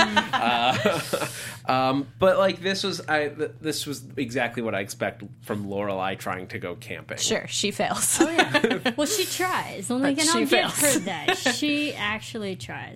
But like this was exactly what I expect from Lorelai trying to go camping. Sure, she fails. Well, she tries. Only But and I'll she give fails. her that. She actually tries.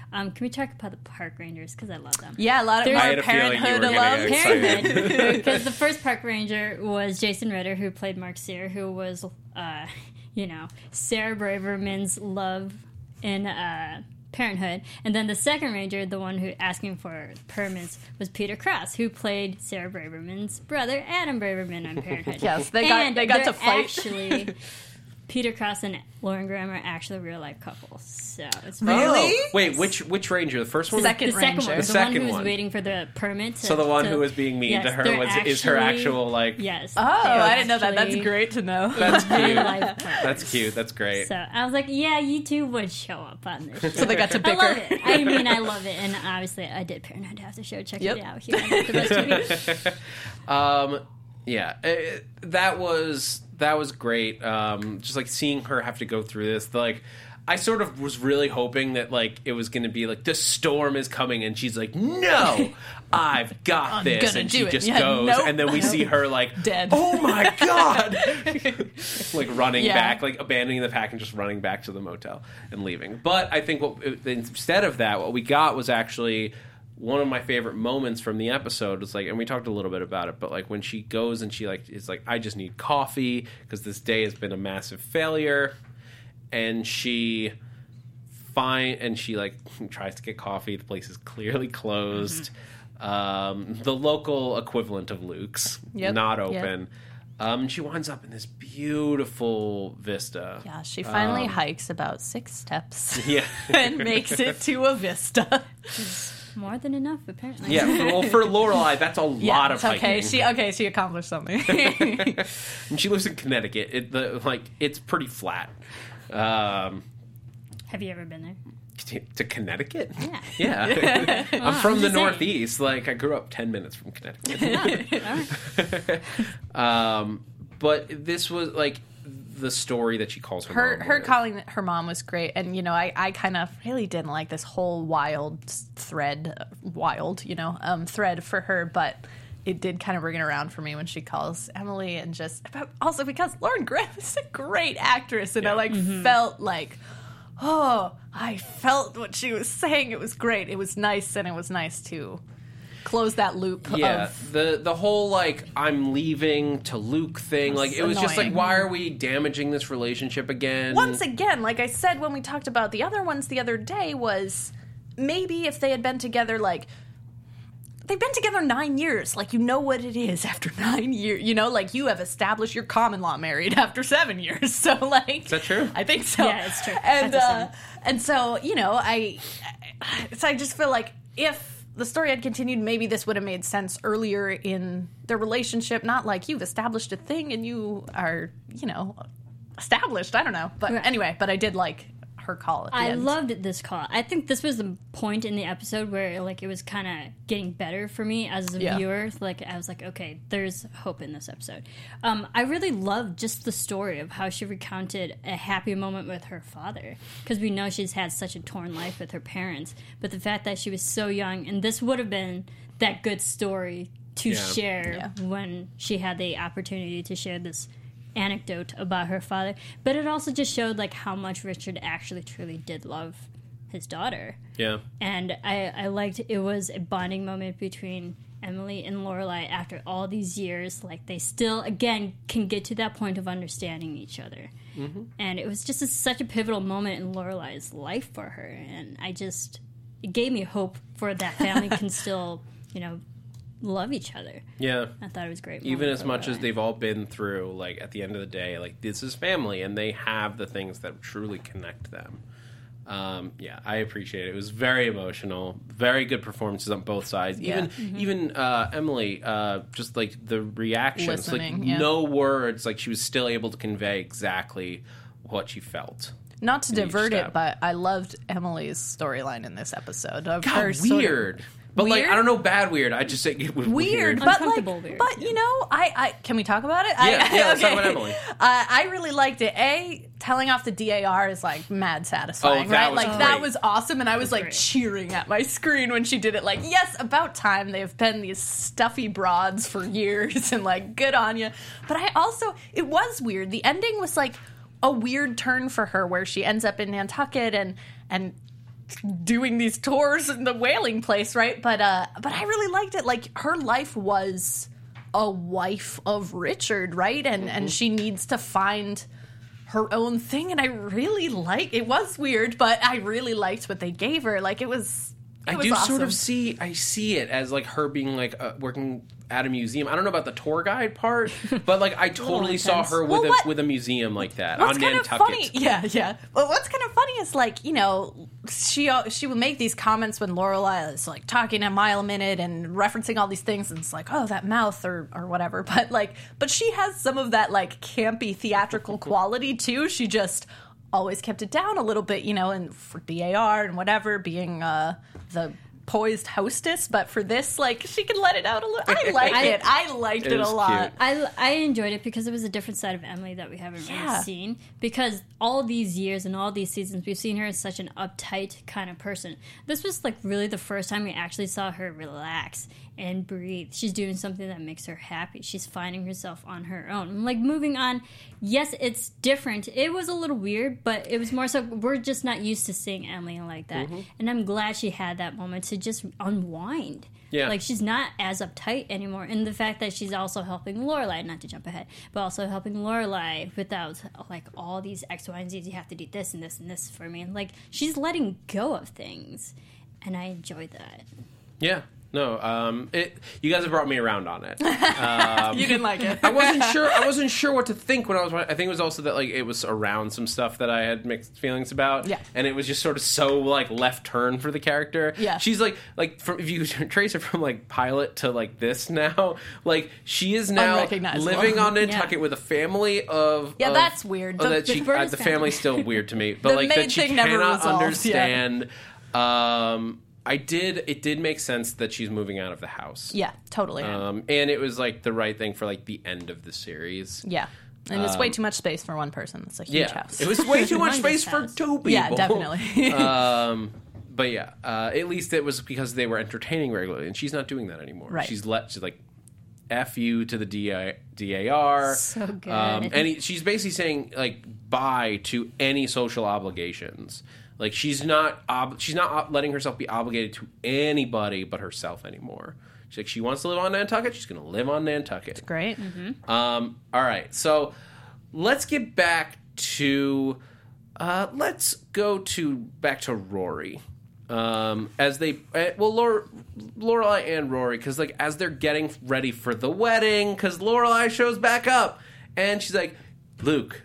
Can we talk about the park rangers? Because I love them. Yeah, a lot of I had a feeling you Parenthood were gonna alum. get excited. Parenthood, because the first park ranger was Jason Ritter, who played Mark Sear, who was, Sarah Braverman's love in Parenthood. And then the second ranger, the one who asking for permits, was Peter Krause, who played Sarah Braverman's brother, Adam Braverman, on Parenthood. Yes, they got they're to fight. Actually, Peter Krause and Lauren Graham are actually real life couples. So it's Really? Oh, wait, which ranger? The first one? Second the second ranger. one, The the second one who was one. waiting for the permit. So the one who was being mean to her is her actual, like... Yes. Oh, I didn't know that. That's Actually, great to know. That's real cute. life partners. That's cute. That's great. So I was like, yeah, you two would show up on this show. So they got to I bicker. love it. I mean, I love it. And obviously, I did Parenthood After Show. Check Yep. it out here on AfterBuzz TV. Yeah, that was great. Just like seeing her have to go through this, like I sort of was really hoping that like it was going to be like the storm is coming, and she's like, "No, I've got I'm this," gonna and do she it. just Yeah, goes, nope. and then we see her like Dead. Oh my god! Like running Yeah. back, like abandoning the pack and just running back to the motel and leaving. But I think instead of that, what we got was actually one of my favorite moments from the episode. Was like, and we talked a little bit about it, but like when she goes and she like is like, I just need coffee because this day has been a massive failure, and she like tries to get coffee. The place is clearly closed. The local equivalent of Luke's, Yep. not open. And she winds up in this beautiful vista. Yeah, she finally hikes about 6 steps Yeah. and makes it to a vista. More than enough, apparently. Yeah, well, for Lorelai, that's a lot of it's okay. hiking. She accomplished something. And she lives in Connecticut. It's pretty flat. Have you ever been there? To Connecticut? Yeah. Yeah. I'm from the just saying. Northeast. Like, I grew up 10 minutes from Connecticut. But this was, like, the story that she calls her mom her with. calling her mom was great, and I kind of really didn't like this whole thread for her, but it did kind of bring it around for me when she calls Emily, and just also because Lauren Graham is a great actress, and I felt like, oh, I felt what she was saying. It was great. It was nice, and it was nice to close that loop. Yeah, of the whole like I'm leaving to Luke thing, like it was just like, annoying. why are we damaging this relationship again? Once again, like I said when we talked about the other ones the other day, was maybe if they had been together, like they've been together 9 years, like you know what it is after 9 years, like you have established your common law married after 7 years, so like Is that true? I think so. Yeah, it's true. And After 7. and so I just feel like if the story had continued, maybe this would have made sense earlier in their relationship. Not like you've established a thing and you are, established. I don't know. But Right. anyway, but I did like her call at the I end. loved this call. I think this was the point in the episode where like it was kind of getting better for me as a Yeah. viewer. Like I was like, okay, there's hope in this episode. I really loved just the story of how she recounted a happy moment with her father, because we know she's had such a torn life with her parents. But the fact that she was so young, and this would have been that good story to Yeah. share when she had the opportunity to share this anecdote about her father, but it also just showed like how much Richard actually truly did love his daughter. Yeah. And I liked it was a bonding moment between Emily and Lorelai after all these years. Like they still again can get to that point of understanding each other. And it was just such a pivotal moment in Lorelai's life for her, and it gave me hope for that family can still love each other. Yeah. I thought it was great. Even moment as for much as Lorelai. they've all been through, like, at the end of the day, like, this is family, and they have the things that truly connect them. Yeah, I appreciate it. It was very emotional. Very good performances on both sides. Yeah. Even Emily, just, like, the reactions. Listening, like, yeah. no words. Like, she was still able to convey exactly what she felt. Not to each divert step. it, but I loved Emily's storyline in this episode. Of God, her sort of- weird. But, like, Weird? I don't know, bad weird. I just think it was weird. but like, Uncomfortable weird, but I can we talk about it? Yeah, let's talk about Emily. I really liked it. Telling off the DAR is like mad satisfying, Oh, that right? was like that great. was awesome, and I was like great. cheering at my screen when she did it. Like, yes, about time. They've been these stuffy broads for years, and like, good on you. But it was weird. The ending was like a weird turn for her, where she ends up in Nantucket and doing these tours in the whaling place, right? But I really liked it. Like, her life was a wife of Richard, right? And she needs to find her own thing, and I really it was weird, but I really liked what they gave her. Like, it was I awesome. see it as like her being like working at a museum. I don't know about the tour guide part, but like I totally saw her with a museum like that What's on kind Nantucket. of funny? Yeah. Well, what's kind of funny is, like, you know, she would make these comments when Lorelai is like talking a mile a minute and referencing all these things, and it's like, oh, that mouth or whatever. But she has some of that like campy theatrical quality too. She just always kept it down a little bit, you know, and for DAR and whatever, being the poised hostess, but for this, like, she can let it out a little. I liked it a lot. I enjoyed it because it was a different side of Emily that we haven't really seen. Because all these years and all these seasons, we've seen her as such an uptight kind of person. This was like really the first time we actually saw her relax and breathe. She's doing something that makes her happy. She's finding herself on her own. Like, moving on, yes, it's different. It was a little weird, but it was more so we're just not used to seeing Emily like that. Mm-hmm. And I'm glad she had that moment to just unwind. Yeah. Like, she's not as uptight anymore. And the fact that she's also helping Lorelai, not to jump ahead, but also helping Lorelai without, like, all these X, Y, and Z's. You have to do this and this and this for me. And, like, she's letting go of things. And I enjoyed that. Yeah. No, you guys have brought me around on it. You didn't like it. I wasn't sure what to think when I was. I think it was also that like it was around some stuff that I had mixed feelings about. Yeah. And it was just sort of so like left turn for the character. Yeah. She's like if you trace her from like pilot to like this now, like she is now living on Nantucket with a family of. Yeah, that's weird. The family's still weird to me, but like that she cannot understand. It did make sense that she's moving out of the house. Yeah, totally. And it was like the right thing for like the end of the series. Yeah. And it's way too much space for one person. It's a huge house. It was way too much space for two people. Yeah, definitely. But yeah, at least it was because they were entertaining regularly, and she's not doing that anymore. Right. She's like, F you to the DAR. So good. And she's basically saying like bye to any social obligations. Like she's not letting herself be obligated to anybody but herself anymore. She's like, she wants to live on Nantucket. She's going to live on Nantucket. That's great. Mm-hmm. All right, so let's get back to let's go back to Rory. As they Lorelai and Rory, because like as they're getting ready for the wedding, because Lorelai shows back up and she's like, Luke,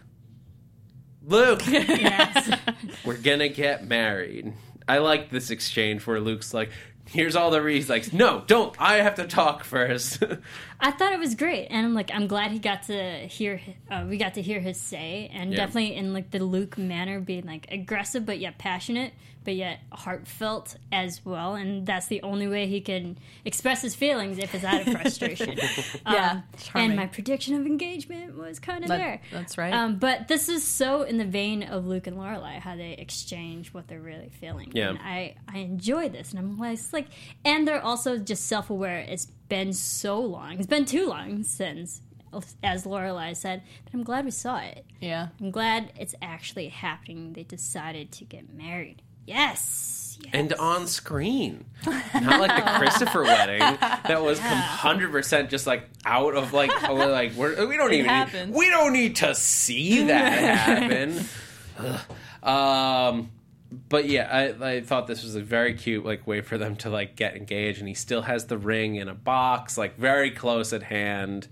Yes. we're gonna get married. I like this exchange where Luke's like, here's all the reasons. Like, no, don't. I have to talk first. I thought it was great, and I'm glad he got to hear. We got to hear his say, and definitely in like the Luke manner, being like aggressive but yet passionate, but yet heartfelt as well. And that's the only way he can express his feelings if it's out of frustration. And my prediction of engagement was kind of there. That's right. But this is so in the vein of Luke and Lorelai, how they exchange what they're really feeling. Yeah. And I enjoy this, and I'm like, and they're also just self-aware. It's been so long. It's been too long since, as Lorelai said, that I'm glad we saw it. Yeah. I'm glad it's actually happening. They decided to get married. Yes. And on screen. Not like the Christopher wedding that was 100% just like out of like, we don't need to see that happen. But yeah, I thought this was a very cute like way for them to like get engaged, and he still has the ring in a box, like very close at hand.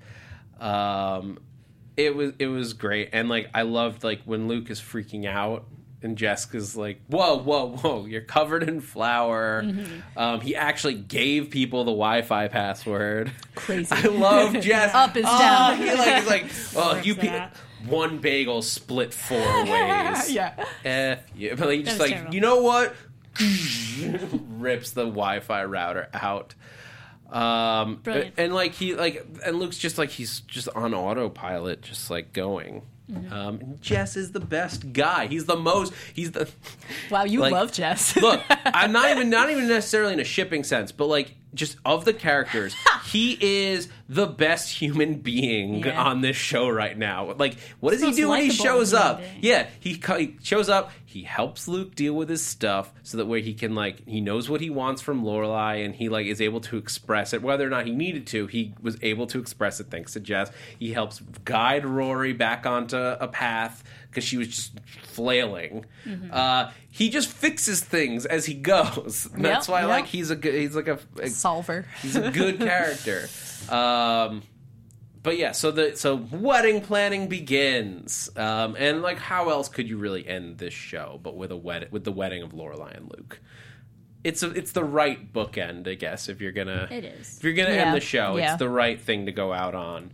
It was great, and like I loved like when Luke is freaking out and Jessica's like, whoa, you're covered in flour. Mm-hmm. He actually gave people the Wi-Fi password. Crazy. I love Jess. Up is down. He's like, you people. One bagel split 4 ways. Yeah. But like, just like, terrible. You know what? Rips the Wi-Fi router out. Brilliant. And like and Luke's just like he's just on autopilot, just like going. Mm-hmm. Jess is the best guy. He's the wow, you like, love Jess. Look, I'm not even necessarily in a shipping sense, but like just of the characters, he is the best human being on this show right now. Like, what does he do when he shows up? Yeah, he shows up. He helps Luke deal with his stuff so that way he can, like, he knows what he wants from Lorelai, and he, like, is able to express it. Whether or not he needed to, he was able to express it thanks to Jess. He helps guide Rory back onto a path because she was just flailing. He just fixes things as he goes. That's why, like, he's like a solver. He's a good character. But yeah, so wedding planning begins, and like, how else could you really end this show but with the wedding of Lorelai and Luke? It's the right bookend, I guess. If you're gonna end the show, it's the right thing to go out on.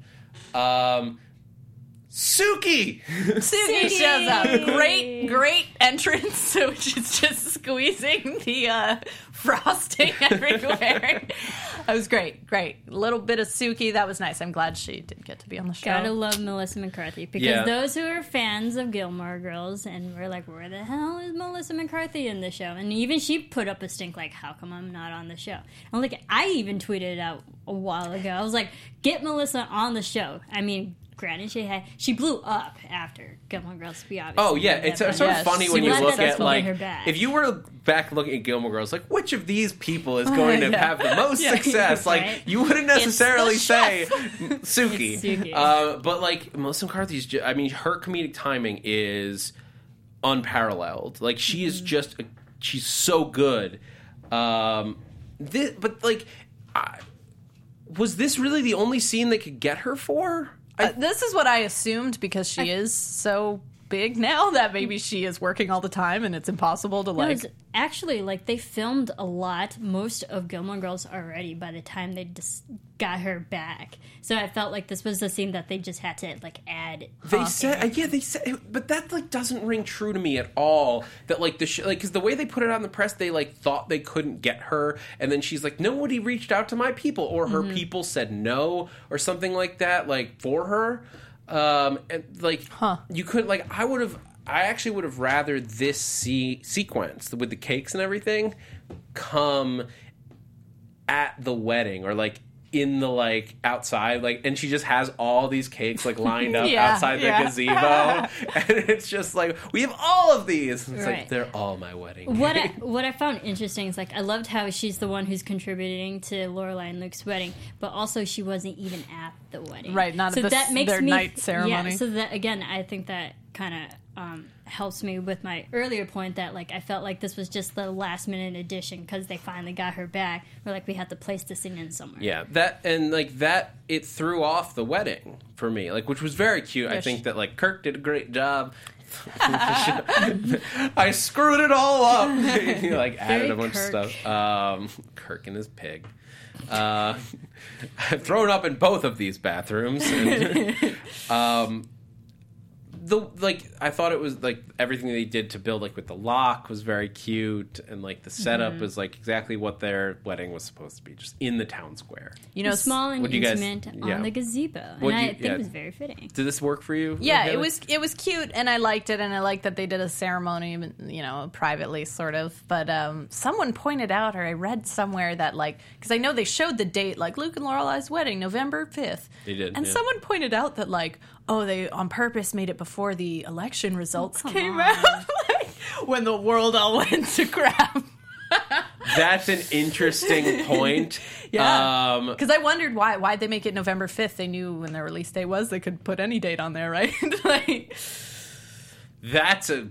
Suki shows up. Great entrance. So she's just squeezing the frosting everywhere. That was great. A little bit of Suki. That was nice. I'm glad she did get to be on the show. Gotta love Melissa McCarthy, because those who are fans of Gilmore Girls and were like, where the hell is Melissa McCarthy in the show? And even she put up a stink like, how come I'm not on the show? And like, I even tweeted it out a while ago. I was like, get Melissa on the show. I mean, granted, she blew up after Gilmore Girls, to be obvious. Oh yeah, it's sort of funny when you look at, like, if you were back looking at Gilmore Girls, like, which of these people is going to have the most success? Like, you wouldn't necessarily say Suki. But like, Melissa McCarthy's, I mean, her comedic timing is unparalleled. Like, she is just, she's so good. But like, was this really the only scene they could get her for? This is what I assumed, because she is so big now that maybe she is working all the time and it's impossible to, like... Actually, like, they filmed most of Gilmore Girls already by the time they just got her back. So I felt like this was the scene that they just had to, like, add. They said, but that, like, doesn't ring true to me at all. That, like, because the way they put it on the press, they, like, thought they couldn't get her, and then she's like, nobody reached out to my people, or her people said no, or something like that, like, for her. And like, you could, like, I actually would have rather this sequence with the cakes and everything come at the wedding, or like in the, like, outside, like, and she just has all these cakes, like, lined up outside the gazebo, and it's just like, we have all of these. It's like, they're all my wedding. What I found interesting is, like, I loved how she's the one who's contributing to Lorelai and Luke's wedding, but also she wasn't even at the wedding. Right, not at their night ceremony. Yeah, so that, again, I think that kind of helps me with my earlier point that, like, I felt like this was just the last minute addition because they finally got her back. We're like, we had to place the scene in somewhere. Yeah, it threw off the wedding for me, like, which was very cute. I think that, like, Kirk did a great job. I screwed it all up. He, like, added a bunch of stuff. Kirk and his pig. I've thrown up in both of these bathrooms. And, I thought it was, like, everything they did to build, like, with the lock was very cute, and, like, the setup was, like, exactly what their wedding was supposed to be, just in the town square. You know, small and intimate on the gazebo, and I think it was very fitting. Did this work for you? Yeah, it was cute, and I liked it, and I liked that they did a ceremony, you know, privately, sort of. But someone pointed out, or I read somewhere that, like, because I know they showed the date, like, Luke and Lorelai's wedding, November 5th. They did, and someone pointed out that, like, they on purpose made it before the election results came out. Like, when the world all went to crap. That's an interesting point. Yeah. Because I wondered why'd they make it November 5th? They knew when their release date was. They could put any date on there, right? Like, that's a...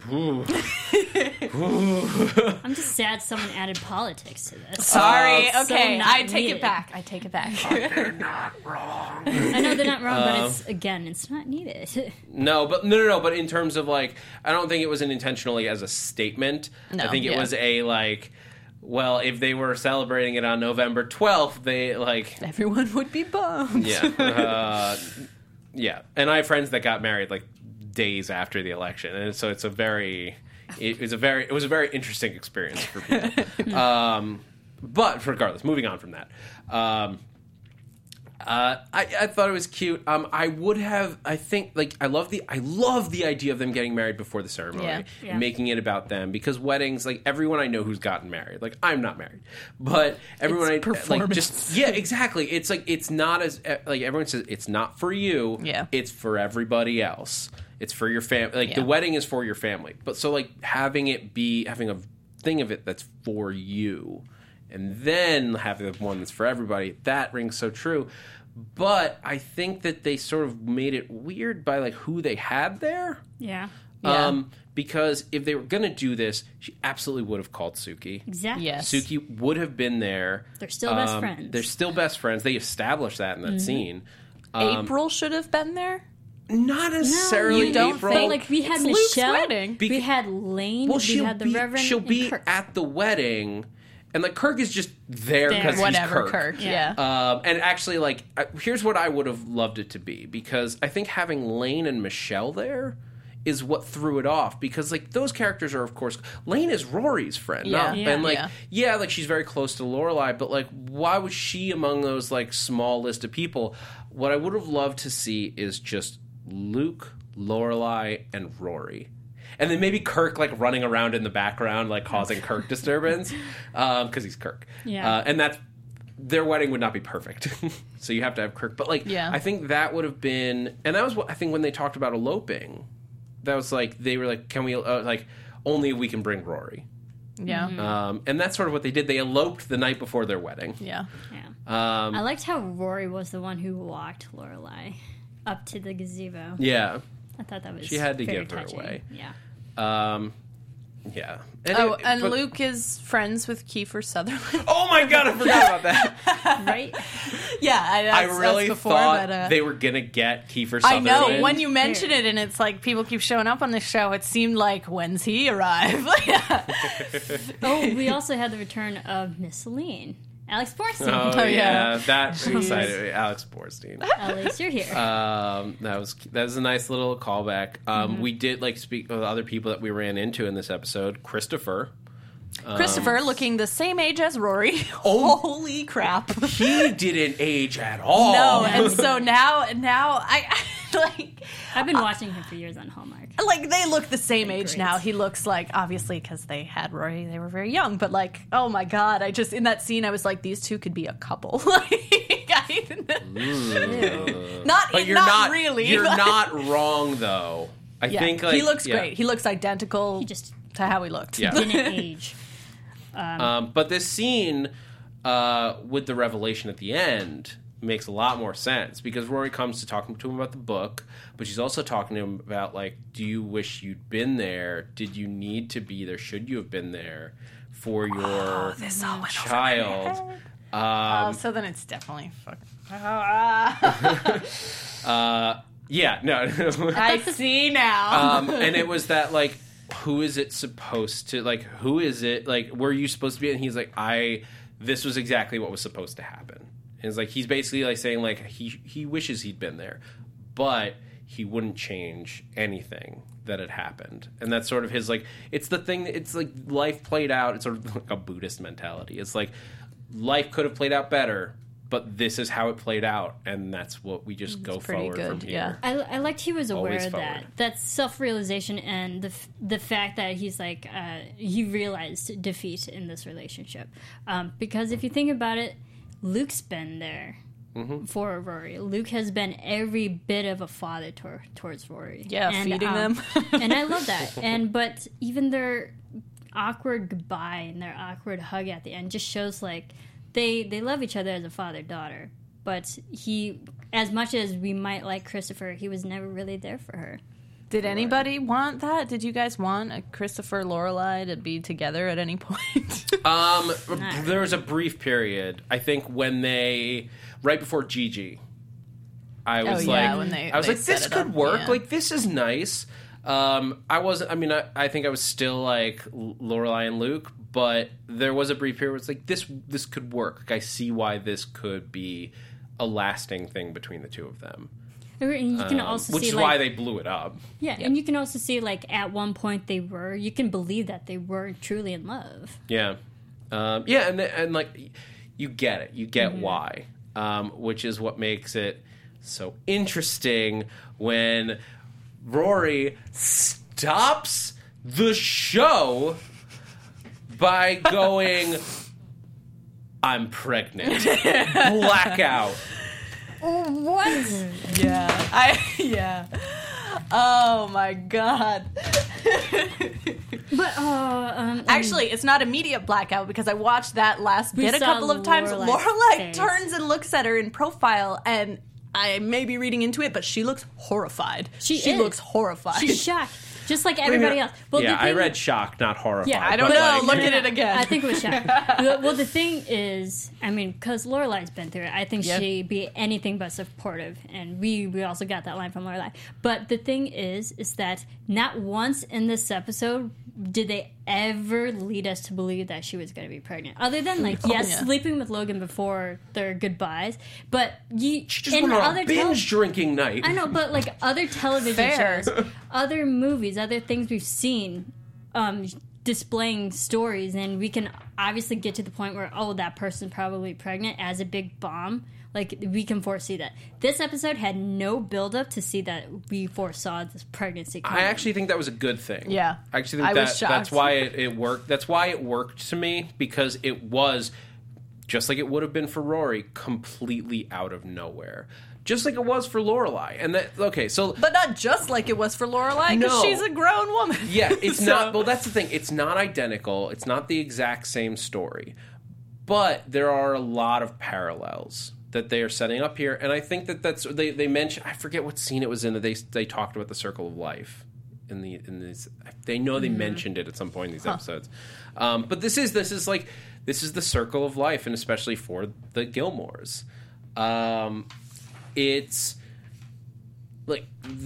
I'm just sad someone added politics to this. Sorry. Okay, I take it back. They're not wrong. I know they're not wrong, but it's not needed. No. But in terms of, like, I don't think it was an intentionally as a statement. No, I think it was a, like, well, if they were celebrating it on November 12th, they, like... everyone would be bummed. Yeah. Yeah. And I have friends that got married, like, days after the election, and so it was a very interesting experience for people. But regardless, moving on from that, I thought it was cute. I would have. I think like I love the idea of them getting married before the ceremony, Yeah. and making it about them, because weddings, like everyone I know who's gotten married, like I'm not married, but everyone like just exactly. It's like it's not as like everyone says it's not for you. Yeah. It's for everybody else. It's for your family. Like the wedding is for your family, but so like having a thing of it that's for you. And then having the one that's for everybody, that rings so true. But I think that they sort of made it weird by like who they had there. Yeah. Because if they were going to do this, she absolutely would have called Suki. Exactly. Yes. Suki would have been there. They're still best friends. They're still best friends. They established that in that scene. April should have been there. Not necessarily you don't April. But like we had It's Luke's Michelle, wedding. we had Lane, Well, we had the Reverend. she'll and be Kirk. at the wedding, and like Kirk is just there because he's Whatever, Kirk. Yeah. And actually, like, here's what I would have loved it to be, because I think having Lane and Michelle there is what threw it off, because like those characters are, of course, Lane is Rory's friend, Yeah. not, Yeah. and like Yeah. like she's very close to Lorelai, but like why was she among those like small list of people? What I would have loved to see is just Luke, Lorelai, and Rory. And then maybe Kirk, like, running around in the background, like, causing Kirk disturbance, because he's Kirk. Yeah. And that's... Their wedding would not be perfect. So you have to have Kirk. But, like, Yeah. I think that would have been... And that was what I think when they talked about eloping. That was, like, they were like, can we... like, only if we can bring Rory. Yeah. And that's sort of what they did. They eloped the night before their wedding. Yeah. Yeah. I liked how Rory was the one who walked Lorelai up to the gazebo. Yeah. I thought that was She had to very give her touching. away. Yeah. Yeah. And but- Luke is friends with Kiefer Sutherland. Oh, my God, I forgot about that. Right? Yeah, I really before, thought but, they were gonna get Kiefer I Sutherland. know, when you mention it and it's like people keep showing up on the show, it seemed like, when's he arrive? Oh, we also had the return of Miss Celine. Alex Borstein. Oh, yeah. yeah, that excited me. Alex Borstein. At least you're here. That was a nice little callback. We did like speak of other people that we ran into in this episode. Christopher. Christopher looking the same age as Rory. Holy crap. He didn't age at all. No, and so now I like I've been watching him for years on Hallmark. like they look the same age great. now. He looks like, obviously because they had Rory, they were very young, but like, oh my god, I just in that scene I was like, these two could be a couple. Like, not But you're not really. You're but- not wrong though. I Yeah, think like, he looks yeah. great. He looks identical He just to how he looked. Yeah. didn't age. But this scene with the revelation at the end makes a lot more sense, because Rory comes to talking to him about the book, but she's also talking to him about, like, do you wish you'd been there? Did you need to be there? Should you have been there for your This all went over child? my head. So then it's definitely fucking. Yeah, no. I see now. And it was that, like, who is it supposed to, like, who is it, like, were you supposed to be? And he's like, this was exactly what was supposed to happen. And it's like, he's basically like saying, like, he wishes he'd been there, but he wouldn't change anything that had happened. And that's sort of his, like, it's the thing, it's like life played out. It's sort of like a Buddhist mentality. It's like, life could have played out better, but this is how it played out, and that's what we just go pretty forward from good, here. yeah. I liked he was aware Always of that. forward. That self-realization and the fact that he's like, he realized defeat in this relationship. Because if you think about it, Luke's been there for Rory. Luke has been every bit of a father towards Rory. Yeah, feeding them. And I love that. But even their awkward goodbye and their awkward hug at the end just shows, like, they love each other as a father-daughter. But he, as much as we might like Christopher, he was never really there for her. Did anybody want that? Did you guys want a Christopher Lorelai to be together at any point? There was a brief period, I think, when right before Gigi, I was when like, they this set it could up, work. yeah. Like, this is nice. I think I was still like Lorelai and Luke, but there was a brief period where it's like, this could work. Like, I see why this could be a lasting thing between the two of them. And you can also Which see, is like, why they blew it up. Yeah, and you can also see, like, at one point you can believe that they were truly in love. Yeah. And like, you get it. You get why. which is what makes it so interesting when Rory stops the show by going, I'm pregnant. Blackout. What? Yeah. Oh my god. But Actually, it's not immediate blackout because I watched that last bit a saw couple of times. Lorelai's Lorelai face. turns and looks at her in profile, and I may be reading into it, but she looks horrified. She is. looks horrified. she's shocked, just like everybody else. Well, Yeah, the I thing- read shocked, not horrified. Yeah, I don't but, know. like, Look at it again. I think it was shocked. Well, the thing is, I mean, because Lorelai's been through it, I think Yep. she'd be anything but supportive, and we also got that line from Lorelai. But the thing is that not once in this episode did they ever lead us to believe that she was going to be pregnant, other than yeah. sleeping with Logan before their goodbyes. But She just in went on other a binge drinking night. I know, but like other television Fair. shows, other movies, other things we've seen displaying stories, and we can obviously get to the point where, oh, that person's probably pregnant as a big bomb. Like, we can foresee that. This episode had no build-up to see that we foresaw this pregnancy coming. I actually think that was a good thing. Yeah. I actually think I was shocked. that's why it worked. That's why it worked to me, because it was, just like it would have been for Rory, completely out of nowhere. Just like it was for Lorelai. And that, okay, so... But not just like it was for Lorelai, because No. she's a grown woman. Yeah, it's So- not... Well, that's the thing. It's not identical. It's not the exact same story. But there are a lot of parallels that they are setting up here. And I think that that's... They mentioned... I forget what scene it was in that they talked about the circle of life. In these... They know they mentioned it at some point in these episodes. But this is the circle of life, and especially for the Gilmores. It's... Like,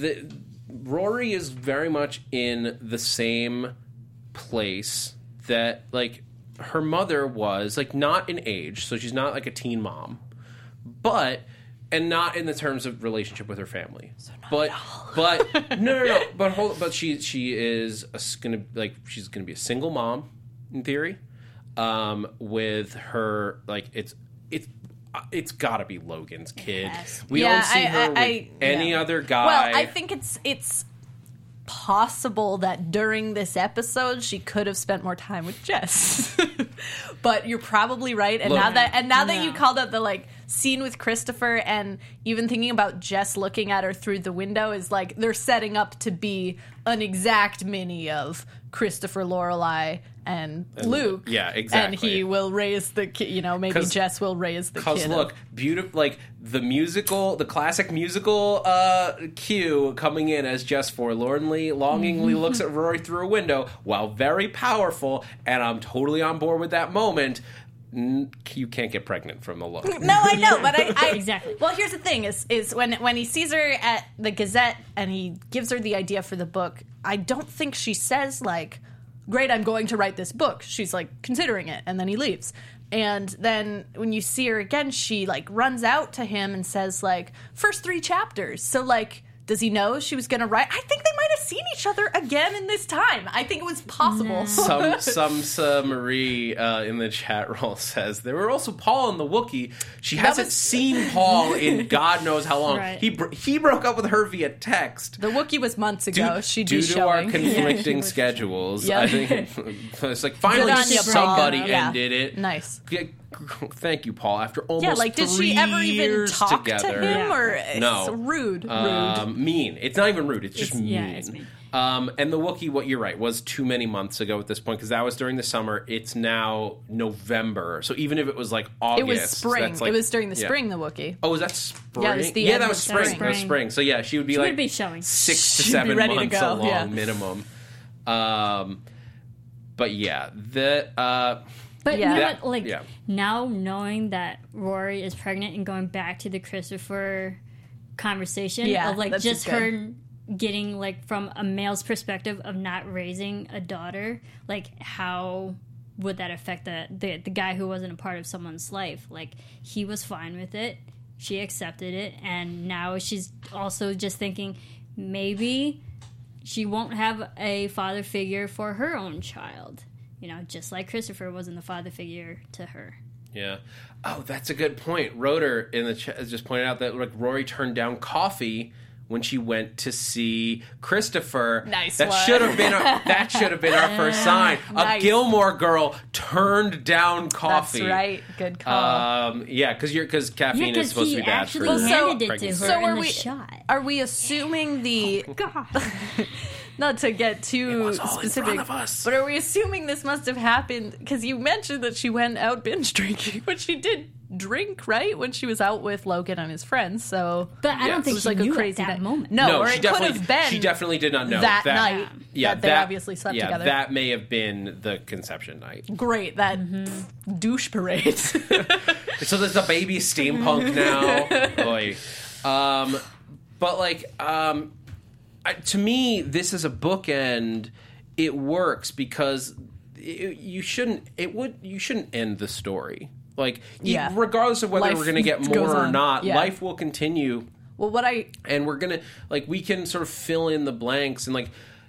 Rory is very much in the same place that, like, her mother was, like, not in age, so she's not like a teen mom, but, and not in the terms of relationship with her family. So but no, but she is she's gonna be a single mom in theory, with her, like, it's gotta be Logan's kid. Yes. We Yeah, don't see her with any other guy. Well, I think it's possible that during this episode she could have spent more time with Jess. But you're probably right. And Look. now that No. you called out the like scene with Christopher, and even thinking about Jess looking at her through the window, is like they're setting up to be an exact mini of Christopher, Lorelai, and Luke. Yeah, exactly. And he will raise the kid. You know, maybe 'Cause- Jess will raise the kid. Because look, beautiful, like the classic musical cue coming in as Jess forlornly, longingly looks at Rory through a window, while very powerful, and I'm totally on board with that moment. You can't get pregnant from the look. No, I know, but I Exactly. Well, here's the thing: is when he sees her at the Gazette and he gives her the idea for the book, I don't think she says like, "Great, I'm going to write this book." She's like considering it, and then he leaves. And then when you see her again, she like runs out to him and says like, "First 3 chapters." So like, does he know she was going to write? I think they might have seen each other again in this time. I think it was possible. Some Marie in the chat roll says there were also Paul and the Wookiee. She hasn't seen Paul in God knows how long. Right. He broke up with her via text. The Wookiee was months ago. She'd Due be to our showing. conflicting was schedules, Yeah. I think it's like finally Good on you, somebody Paul. Yeah. ended it. Nice. Yeah, thank you, Paul. After almost Yeah, like, did 3 she ever even years talk together. to him? Yeah. Or No. it's rude. Mean. It's not even rude. It's just mean. yeah, it's mean. And the Wookiee, what you're right, was too many months ago at this point, because that was during the summer. It's now November, so even if it was like August, It was spring. that's like- It was during the yeah. spring, the Wookiee. Oh, was that spring? Yeah, it was the end that of was spring. spring. That was spring. So yeah, she would be She like would be showing. 6 to She'd be 7 ready to months go, along yeah. minimum. But yeah, But Yeah. you know That- what? Like, yeah. now knowing that Rory is pregnant and going back to the Christopher conversation Yeah, of, like, that's just good. her getting, like, from a male's perspective of not raising a daughter, like, how would that affect the guy who wasn't a part of someone's life? Like, he was fine with it. She accepted it. And now she's also just thinking maybe she won't have a father figure for her own child. You know, just like Christopher wasn't the father figure to her. Yeah. Oh, that's a good point. Rotor in the chat has just pointed out that like Rory turned down coffee when she went to see Christopher. Nice that one. should have been our first sign. Nice. A Gilmore Girl turned down coffee. That's right. Good call. Because caffeine is supposed to be bad for actually handed it to pregnancy. her So in are the we- shot. Are we assuming the... God. Not to get too was all in specific, front of us. but are we assuming this must have happened because you mentioned that she went out binge drinking, but she did drink, right, when she was out with Logan and his friends. So, But I Yeah. don't think it was she like knew a crazy at that night. moment. No, or she it could definitely have been. She definitely did not know that night that they obviously slept together. That may have been the conception night. Great, that douche parade. So there's a baby steampunk now. Boy. But like, to me, this is a bookend. It works because you shouldn't end the story. Like, Yeah. regardless of whether Life we're going to get goes more or on. not, Yeah. life will continue. Well, And we're going to, like, we can sort of fill in the blanks and, like,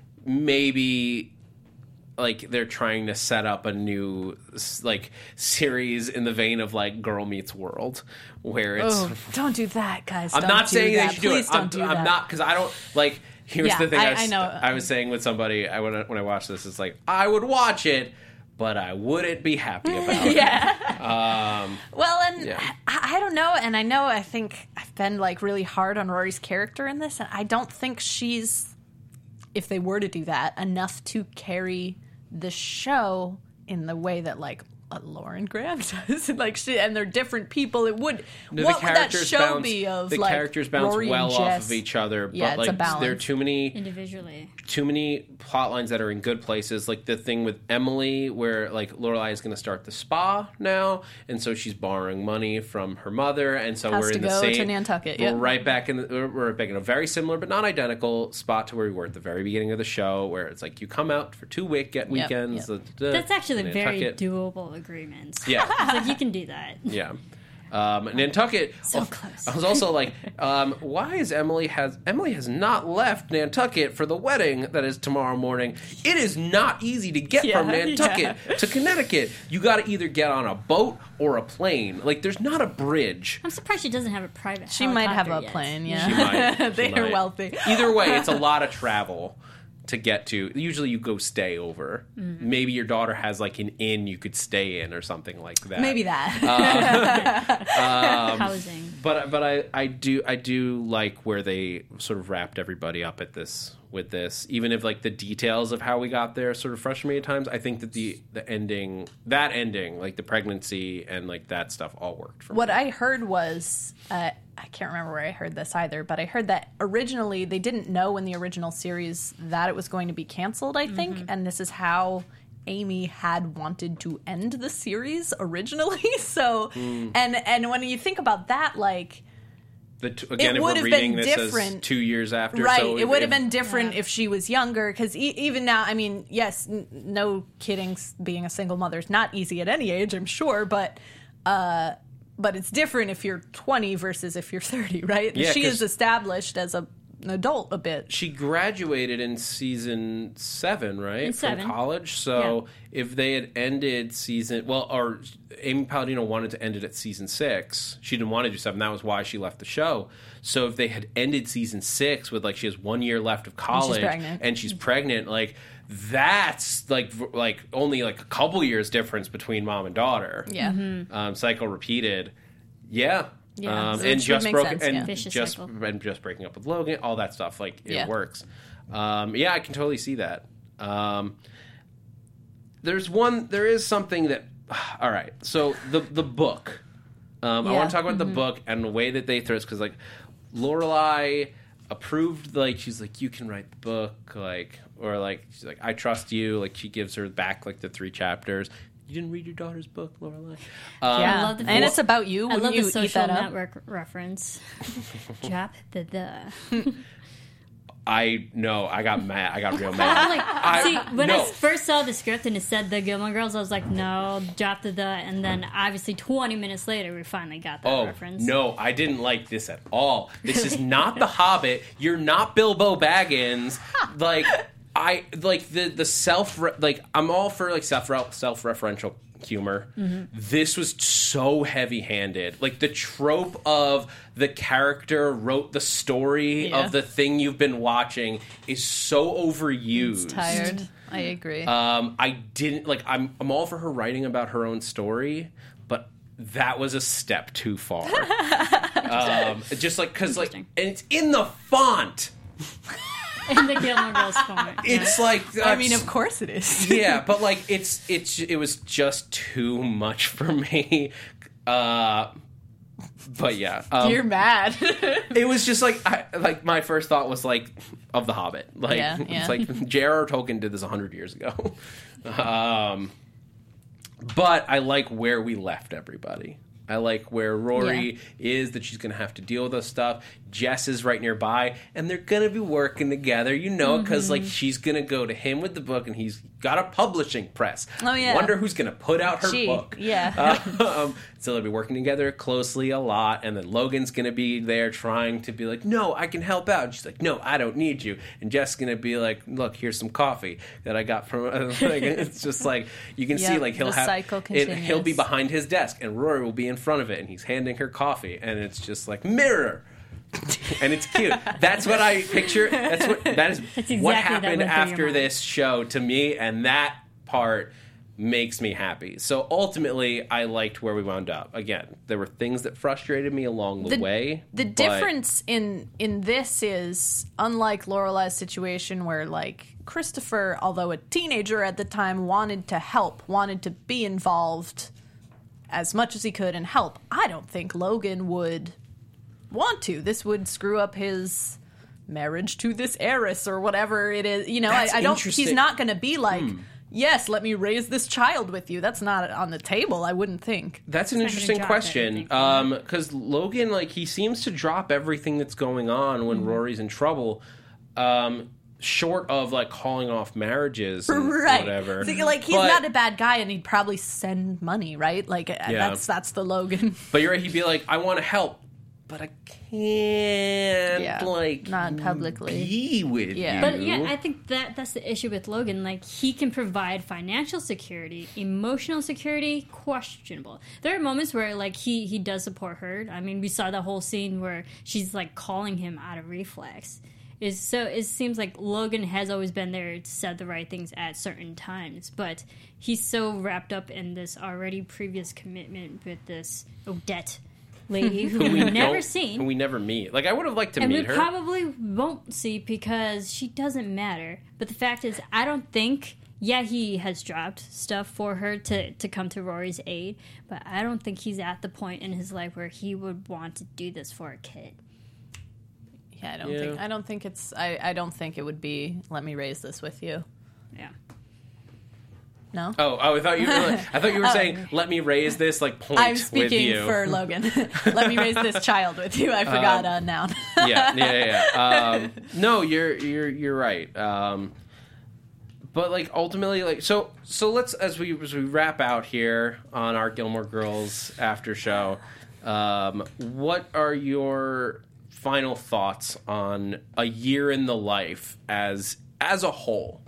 maybe, like, they're trying to set up a new, like, series in the vein of, like, Girl Meets World, where it's... don't do that, guys. I'm not saying they should do it. Please don't do that. I'm not, because I don't, like, here's Yeah, the thing I know. I was saying with somebody when I watched this, it's like, I would watch it, but I wouldn't be happy about it. Yeah. Well, and Yeah. I don't know, and I think I've been like really hard on Rory's character in this, and I don't think she's, if they were to do that, enough to carry the show in the way that like Lauren Graham does. Like and they're different people. It would No, what would that show be of? The like, characters bounce Rory well and off Jess? of each other, Yeah, but it's a like balance. there are too many plot lines that are in good places. Like the thing with Emily, where like Lorelai is going to start the spa now, and so she's borrowing money from her mother, and so Has we're to in the go same. to Nantucket, We're yep. right back we're back in a very similar but not identical spot to where we were at the very beginning of the show, where it's like you come out for 2 weekends. That's actually very Nantucket. doable agreements. Yeah. It's like, you can do that. Yeah. Nantucket. So close. I was also like, why is Emily has not left Nantucket for the wedding that is tomorrow morning? It is not easy to get from Nantucket to Connecticut. You got to either get on a boat or a plane. Like, there's not a bridge. I'm surprised she doesn't have a private She might have a helicopter yet. plane. She Yeah, might. they She are might. wealthy. Either way, it's a lot of travel to get to. Usually you go stay over. Mm-hmm. Maybe your daughter has like an inn you could stay in or something like that. Maybe that. Housing. But I do like where they sort of wrapped everybody up with this, even if like the details of how we got there sort of frustrated me at times. I think that the ending, like the pregnancy and like that stuff, all worked for me. What I heard was, I can't remember where I heard this either, but I heard that originally they didn't know in the original series that it was going to be canceled, I think, and this is how Amy had wanted to end the series originally. So, and when you think about that, like, Again, it if would we're have reading been this different. as 2 years after, right, so it would have been different if she was younger, because even now, I mean, yes, no kidding, being a single mother is not easy at any age, I'm sure, but it's different if you're 20 versus if you're 30, right? Yeah, she 'cause- is established as an adult a bit. She graduated in season 7, right? In From 7. college. So if they had ended or Amy Palladino wanted to end it at season 6. She didn't want to do 7. That was why she left the show. So if they had ended season 6 with like she has 1 year left of college and she's pregnant, like that's like only like a couple years difference between mom and daughter. Yeah. Cycle repeated. Yeah. Yeah, And which would make sense, yeah. Vicious just cycle. and just breaking up with Logan, all that stuff, like it Yeah. works. I can totally see that. There is something that, all right. So the book, I want to talk about the book and the way that they throw it, because like Lorelai approved, like she's like, you can write the book, like, or like she's like, I trust you, like she gives her back like the 3 chapters. You didn't read your daughter's book, Lorelai? Yeah, love the- and it's about you. I Wouldn't love you the eat Social that up? Network reference. Drop the. I know. I got mad. I got real I'm mad. like, when I no. first saw the script and it said the Gilmore Girls, I was like, no, drop the, and then obviously 20 minutes later, we finally got that reference. No, I didn't like this at all. This is not The Hobbit. You're not Bilbo Baggins. Like, I like the self, like I'm all for like self-referential humor. This was so heavy-handed. Like, the trope of the character wrote the story of the thing you've been watching is so overused. It's tired. I agree. I didn't, like, I'm all for her writing about her own story, but that was a step too far. Just, like, because, like, and it's in the font. In the Gilmore Girls font. It's like, I mean, of course it is. yeah, but like it was just too much for me. But yeah, You're mad. it was just like my first thought was like of The Hobbit. Like it's like J.R.R. Tolkien did this 100 years ago. But I like where we left everybody. I like where Rory is, that she's going to have to deal with this stuff. Jess is right nearby, and they're going to be working together, you know, because, like, she's going to go to him with the book, and he's got a publishing press. Oh, yeah. Wonder who's going to put out her book. Yeah. So they'll be working together closely a lot, and then Logan's going to be there trying to be like, no, I can help out. And she's like, no, I don't need you. And Jess is going to be like, look, here's some coffee that I got from... like, it's just like, you can see, like, he'll be behind his desk, and Rory will be in front of it, and he's handing her coffee, and it's just like, mirror! And it's cute. That's what I picture. That is exactly what happened after mind. this show to me, and that part makes me happy. So ultimately, I liked where we wound up. Again, there were things that frustrated me along the way. The difference in this is, unlike Lorelai's situation where, like, Christopher, although a teenager at the time, wanted to help, wanted to be involved as much as he could and help. I don't think Logan would want to. This would screw up his marriage to this heiress or whatever it is. You know, I don't. He's not going to be like, yes, let me raise this child with you. That's not on the table, I wouldn't think. That's an interesting question. Because Logan, like, he seems to drop everything that's going on when Rory's in trouble. Short of, like, calling off marriages and whatever. So, like, he's not a bad guy, and he'd probably send money, right? Like, that's the Logan. But you're right, he'd be like, I want to help, but I can't, like, not publicly be with you. But yeah, I think that's the issue with Logan. Like, he can provide financial security, emotional security, questionable. There are moments where, like, he does support her. I mean, we saw the whole scene where she's, like, calling him out of reflex. So it seems like Logan has always been there to say the right things at certain times, but he's so wrapped up in this already previous commitment with this Odette lady who we've never seen. Who we never meet. Like, I would have liked to meet her. And we probably won't see because she doesn't matter. But the fact is, I don't think... Yeah, he has dropped stuff for her to come to Rory's aid, but I don't think he's at the point in his life where he would want to do this for a kid. Yeah, I don't think it would be, let me raise this with you. Yeah. No? Oh, I thought you were saying, let me raise this, like, point with you. I'm speaking for Logan. Let me raise this child with you. I forgot a noun. Yeah. No, you're right. But, like, ultimately, like, so let's, as we wrap out here on our Gilmore Girls after show, what are your final thoughts on a year in the life as a whole?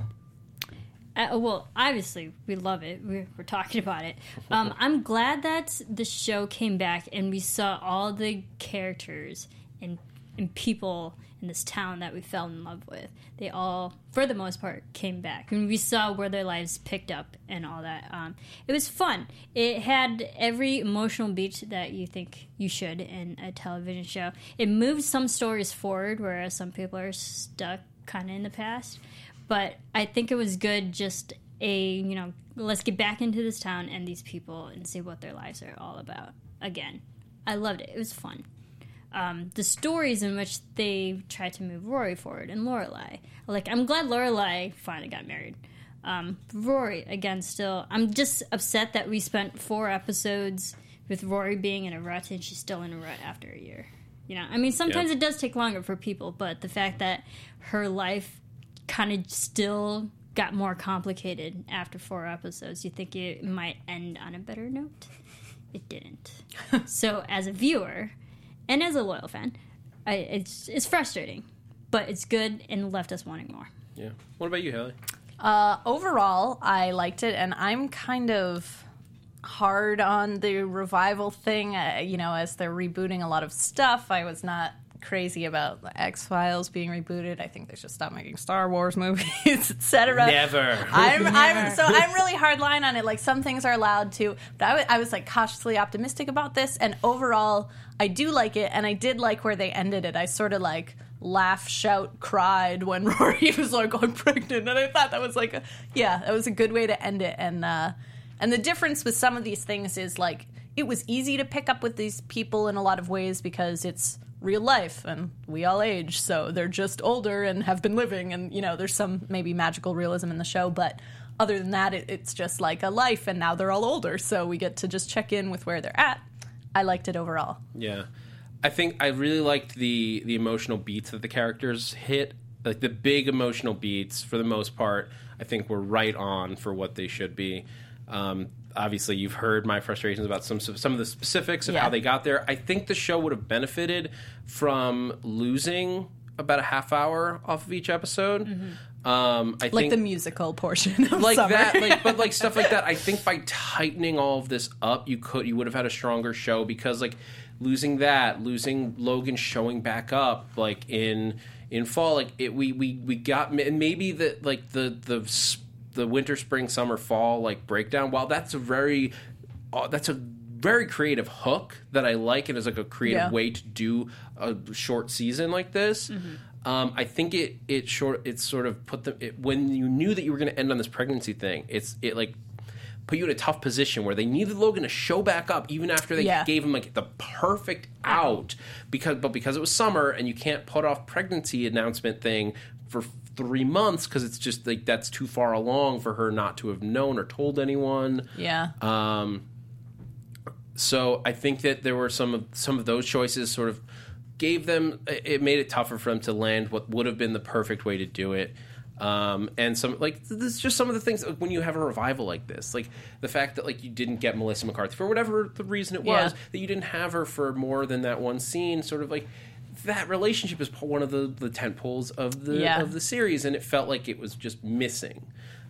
Well, obviously, we love it. We're talking about it. I'm glad that the show came back and we saw all the characters and people in this town that we fell in love with. They all, for the most part, came back. And we saw where their lives picked up and all that. It was fun. It had every emotional beat that you think you should in a television show. It moved some stories forward, whereas some people are stuck kind of in the past. But I think it was good, just let's get back into this town and these people and see what their lives are all about. Again, I loved it. It was fun. The stories in which they tried to move Rory forward and Lorelai. Like, I'm glad Lorelai finally got married. Rory, again, still, I'm just upset that we spent 4 episodes with Rory being in a rut and she's still in a rut after a year. You know, I mean, sometimes it does take longer for people, but the fact that her life kind of still got more complicated after 4 episodes, you think it might end on a better note. It didn't. So, as a viewer and as a loyal fan, it's frustrating, but it's good and left us wanting more. Yeah. What about you, Haley? Overall, I liked it, and I'm kind of hard on the revival thing. As they're rebooting a lot of stuff, I was not crazy about the X-Files being rebooted. I think they should stop making Star Wars movies, etc. Never. I'm really hard line on it. Like, some things are allowed to, but I was like cautiously optimistic about this, and overall I do like it, and I did like where they ended it. I sort of like laugh, shout, cried when Rory was like, I'm pregnant, and I thought that was like that was a good way to end it. And the difference with some of these things is, like, it was easy to pick up with these people in a lot of ways because it's real life and we all age, so they're just older and have been living, and there's some maybe magical realism in the show, but other than that, it's just like a life, and now they're all older, so we get to just check in with where they're at. I liked it overall. Yeah. I think I really liked the emotional beats that the characters hit. Like, the big emotional beats, for the most part, I think were right on for what they should be. Obviously, you've heard my frustrations about some of the specifics of how they got there. I think the show would have benefited from losing about a half hour off of each episode. Mm-hmm. I think the musical portion of like Summer. that, but stuff like that. I think by tightening all of this up, you would have had a stronger show, because losing Logan showing back up like in fall, we got, and maybe the winter, spring, summer, fall breakdown. While that's a very creative hook that I like, and is like a creative way to do a short season like this. Mm-hmm. I think it sort of put them, when you knew that you were going to end on this pregnancy thing. It put you in a tough position where they needed Logan to show back up even after they gave him the perfect out, because it was summer and you can't put off pregnancy announcement thing for 3 months, because it's just that's too far along for her not to have known or told anyone. So I think that there were some of those choices sort of it made it tougher for them to land what would have been the perfect way to do it. And some this is just some of the things when you have a revival like this, the fact that you didn't get Melissa McCarthy for whatever the reason it was, that you didn't have her for more than that one scene, sort of that relationship is one of the tent poles of the series, and it felt like it was just missing.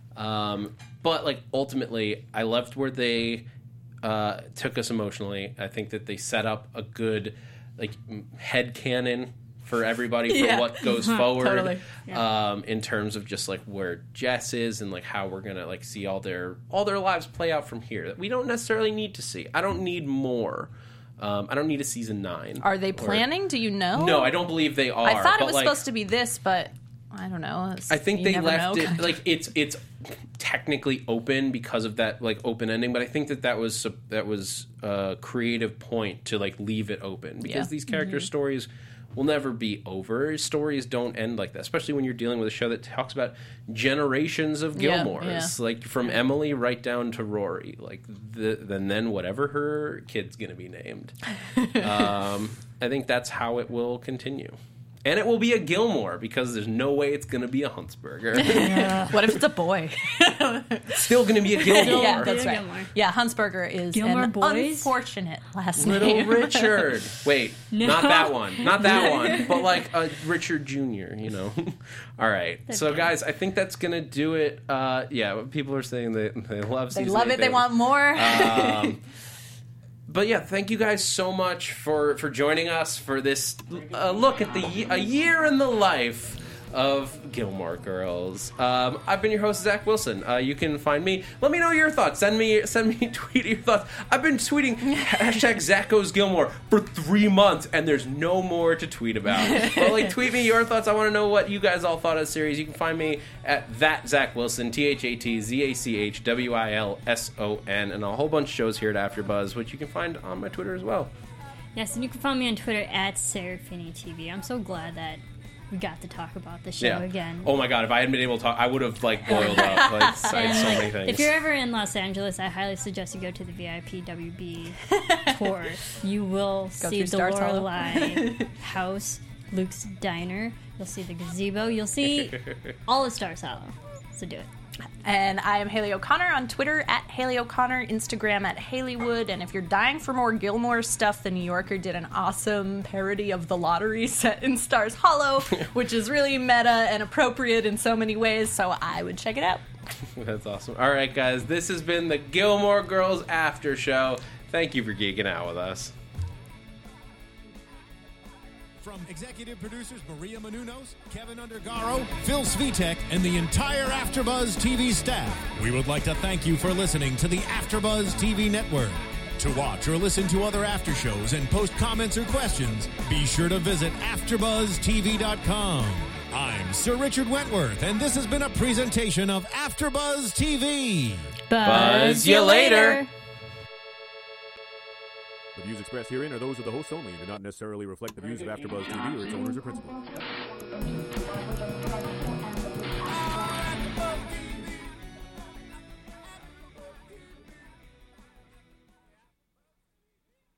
But ultimately, I loved where they took us emotionally. I think that they set up a good headcanon for everybody for what goes forward, totally. In terms of just where Jess is and how we're gonna see all their lives play out from here. That we don't necessarily need to see. I don't need more. I don't need a season 9. Are they planning? Do you know? No, I don't believe they are. I thought it was supposed to be this, but I don't know. I think they left it it's technically open because of that open ending, but I think that was a creative point to leave it open, because these character stories will never be over. Stories don't end like that, especially when you're dealing with a show that talks about generations of Gilmores, from Emily right down to Rory, then whatever her kid's gonna be named. I think that's how it will continue. And it will be a Gilmore, because there's no way it's going to be a Huntsberger. What if it's a boy? Still going to be a Gilmore. Yeah, that's right. Yeah, Huntsberger is Gilmore an boys? unfortunate last Little name. Richard. Wait, not that one. Not that one. But a Richard Jr., All right. So, guys, I think that's going to do it. People are saying they love season 8. They love it. They want more. But yeah, thank you guys so much for joining us for this look at a year in the life of Gilmore Girls. I've been your host, Zach Wilson. You can find me. Let me know your thoughts. Send me a tweet of your thoughts. I've been tweeting hashtag Zach Goes Gilmore for 3 months, and there's no more to tweet about. Well, tweet me your thoughts. I want to know what you guys all thought of the series. You can find me at that Zach Wilson, ThatZachWilson, and a whole bunch of shows here at AfterBuzz, which you can find on my Twitter as well. Yes, and you can find me on Twitter at SarahFinneyTV. I'm so glad that we got to talk about the show again. Oh my god, if I hadn't been able to talk, I would have boiled up. I had so many things. If you're ever in Los Angeles, I highly suggest you go to the VIP WB tour. You will see the Lorelei house, Luke's diner. You'll see the gazebo. You'll see all of Stars Hollow. So do it. And I am Haley O'Connor on Twitter at Haley O'Connor, Instagram at Haleywood. And if you're dying for more Gilmore stuff, The New Yorker did an awesome parody of The Lottery set in Stars Hollow, which is really meta and appropriate in so many ways, so I would check it out. That's awesome. All right, guys, this has been the Gilmore Girls After Show. Thank you for geeking out with us. From executive producers Maria Menounos, Kevin Undergaro, Phil Svitek, and the entire AfterBuzz TV staff, we would like to thank you for listening to the AfterBuzz TV network. To watch or listen to other after shows and post comments or questions, be sure to visit AfterBuzzTV.com. I'm Sir Richard Wentworth, and this has been a presentation of AfterBuzz TV. Buzz you later. The views expressed herein are those of the hosts only and do not necessarily reflect the views of AfterBuzz TV or its owners or principals.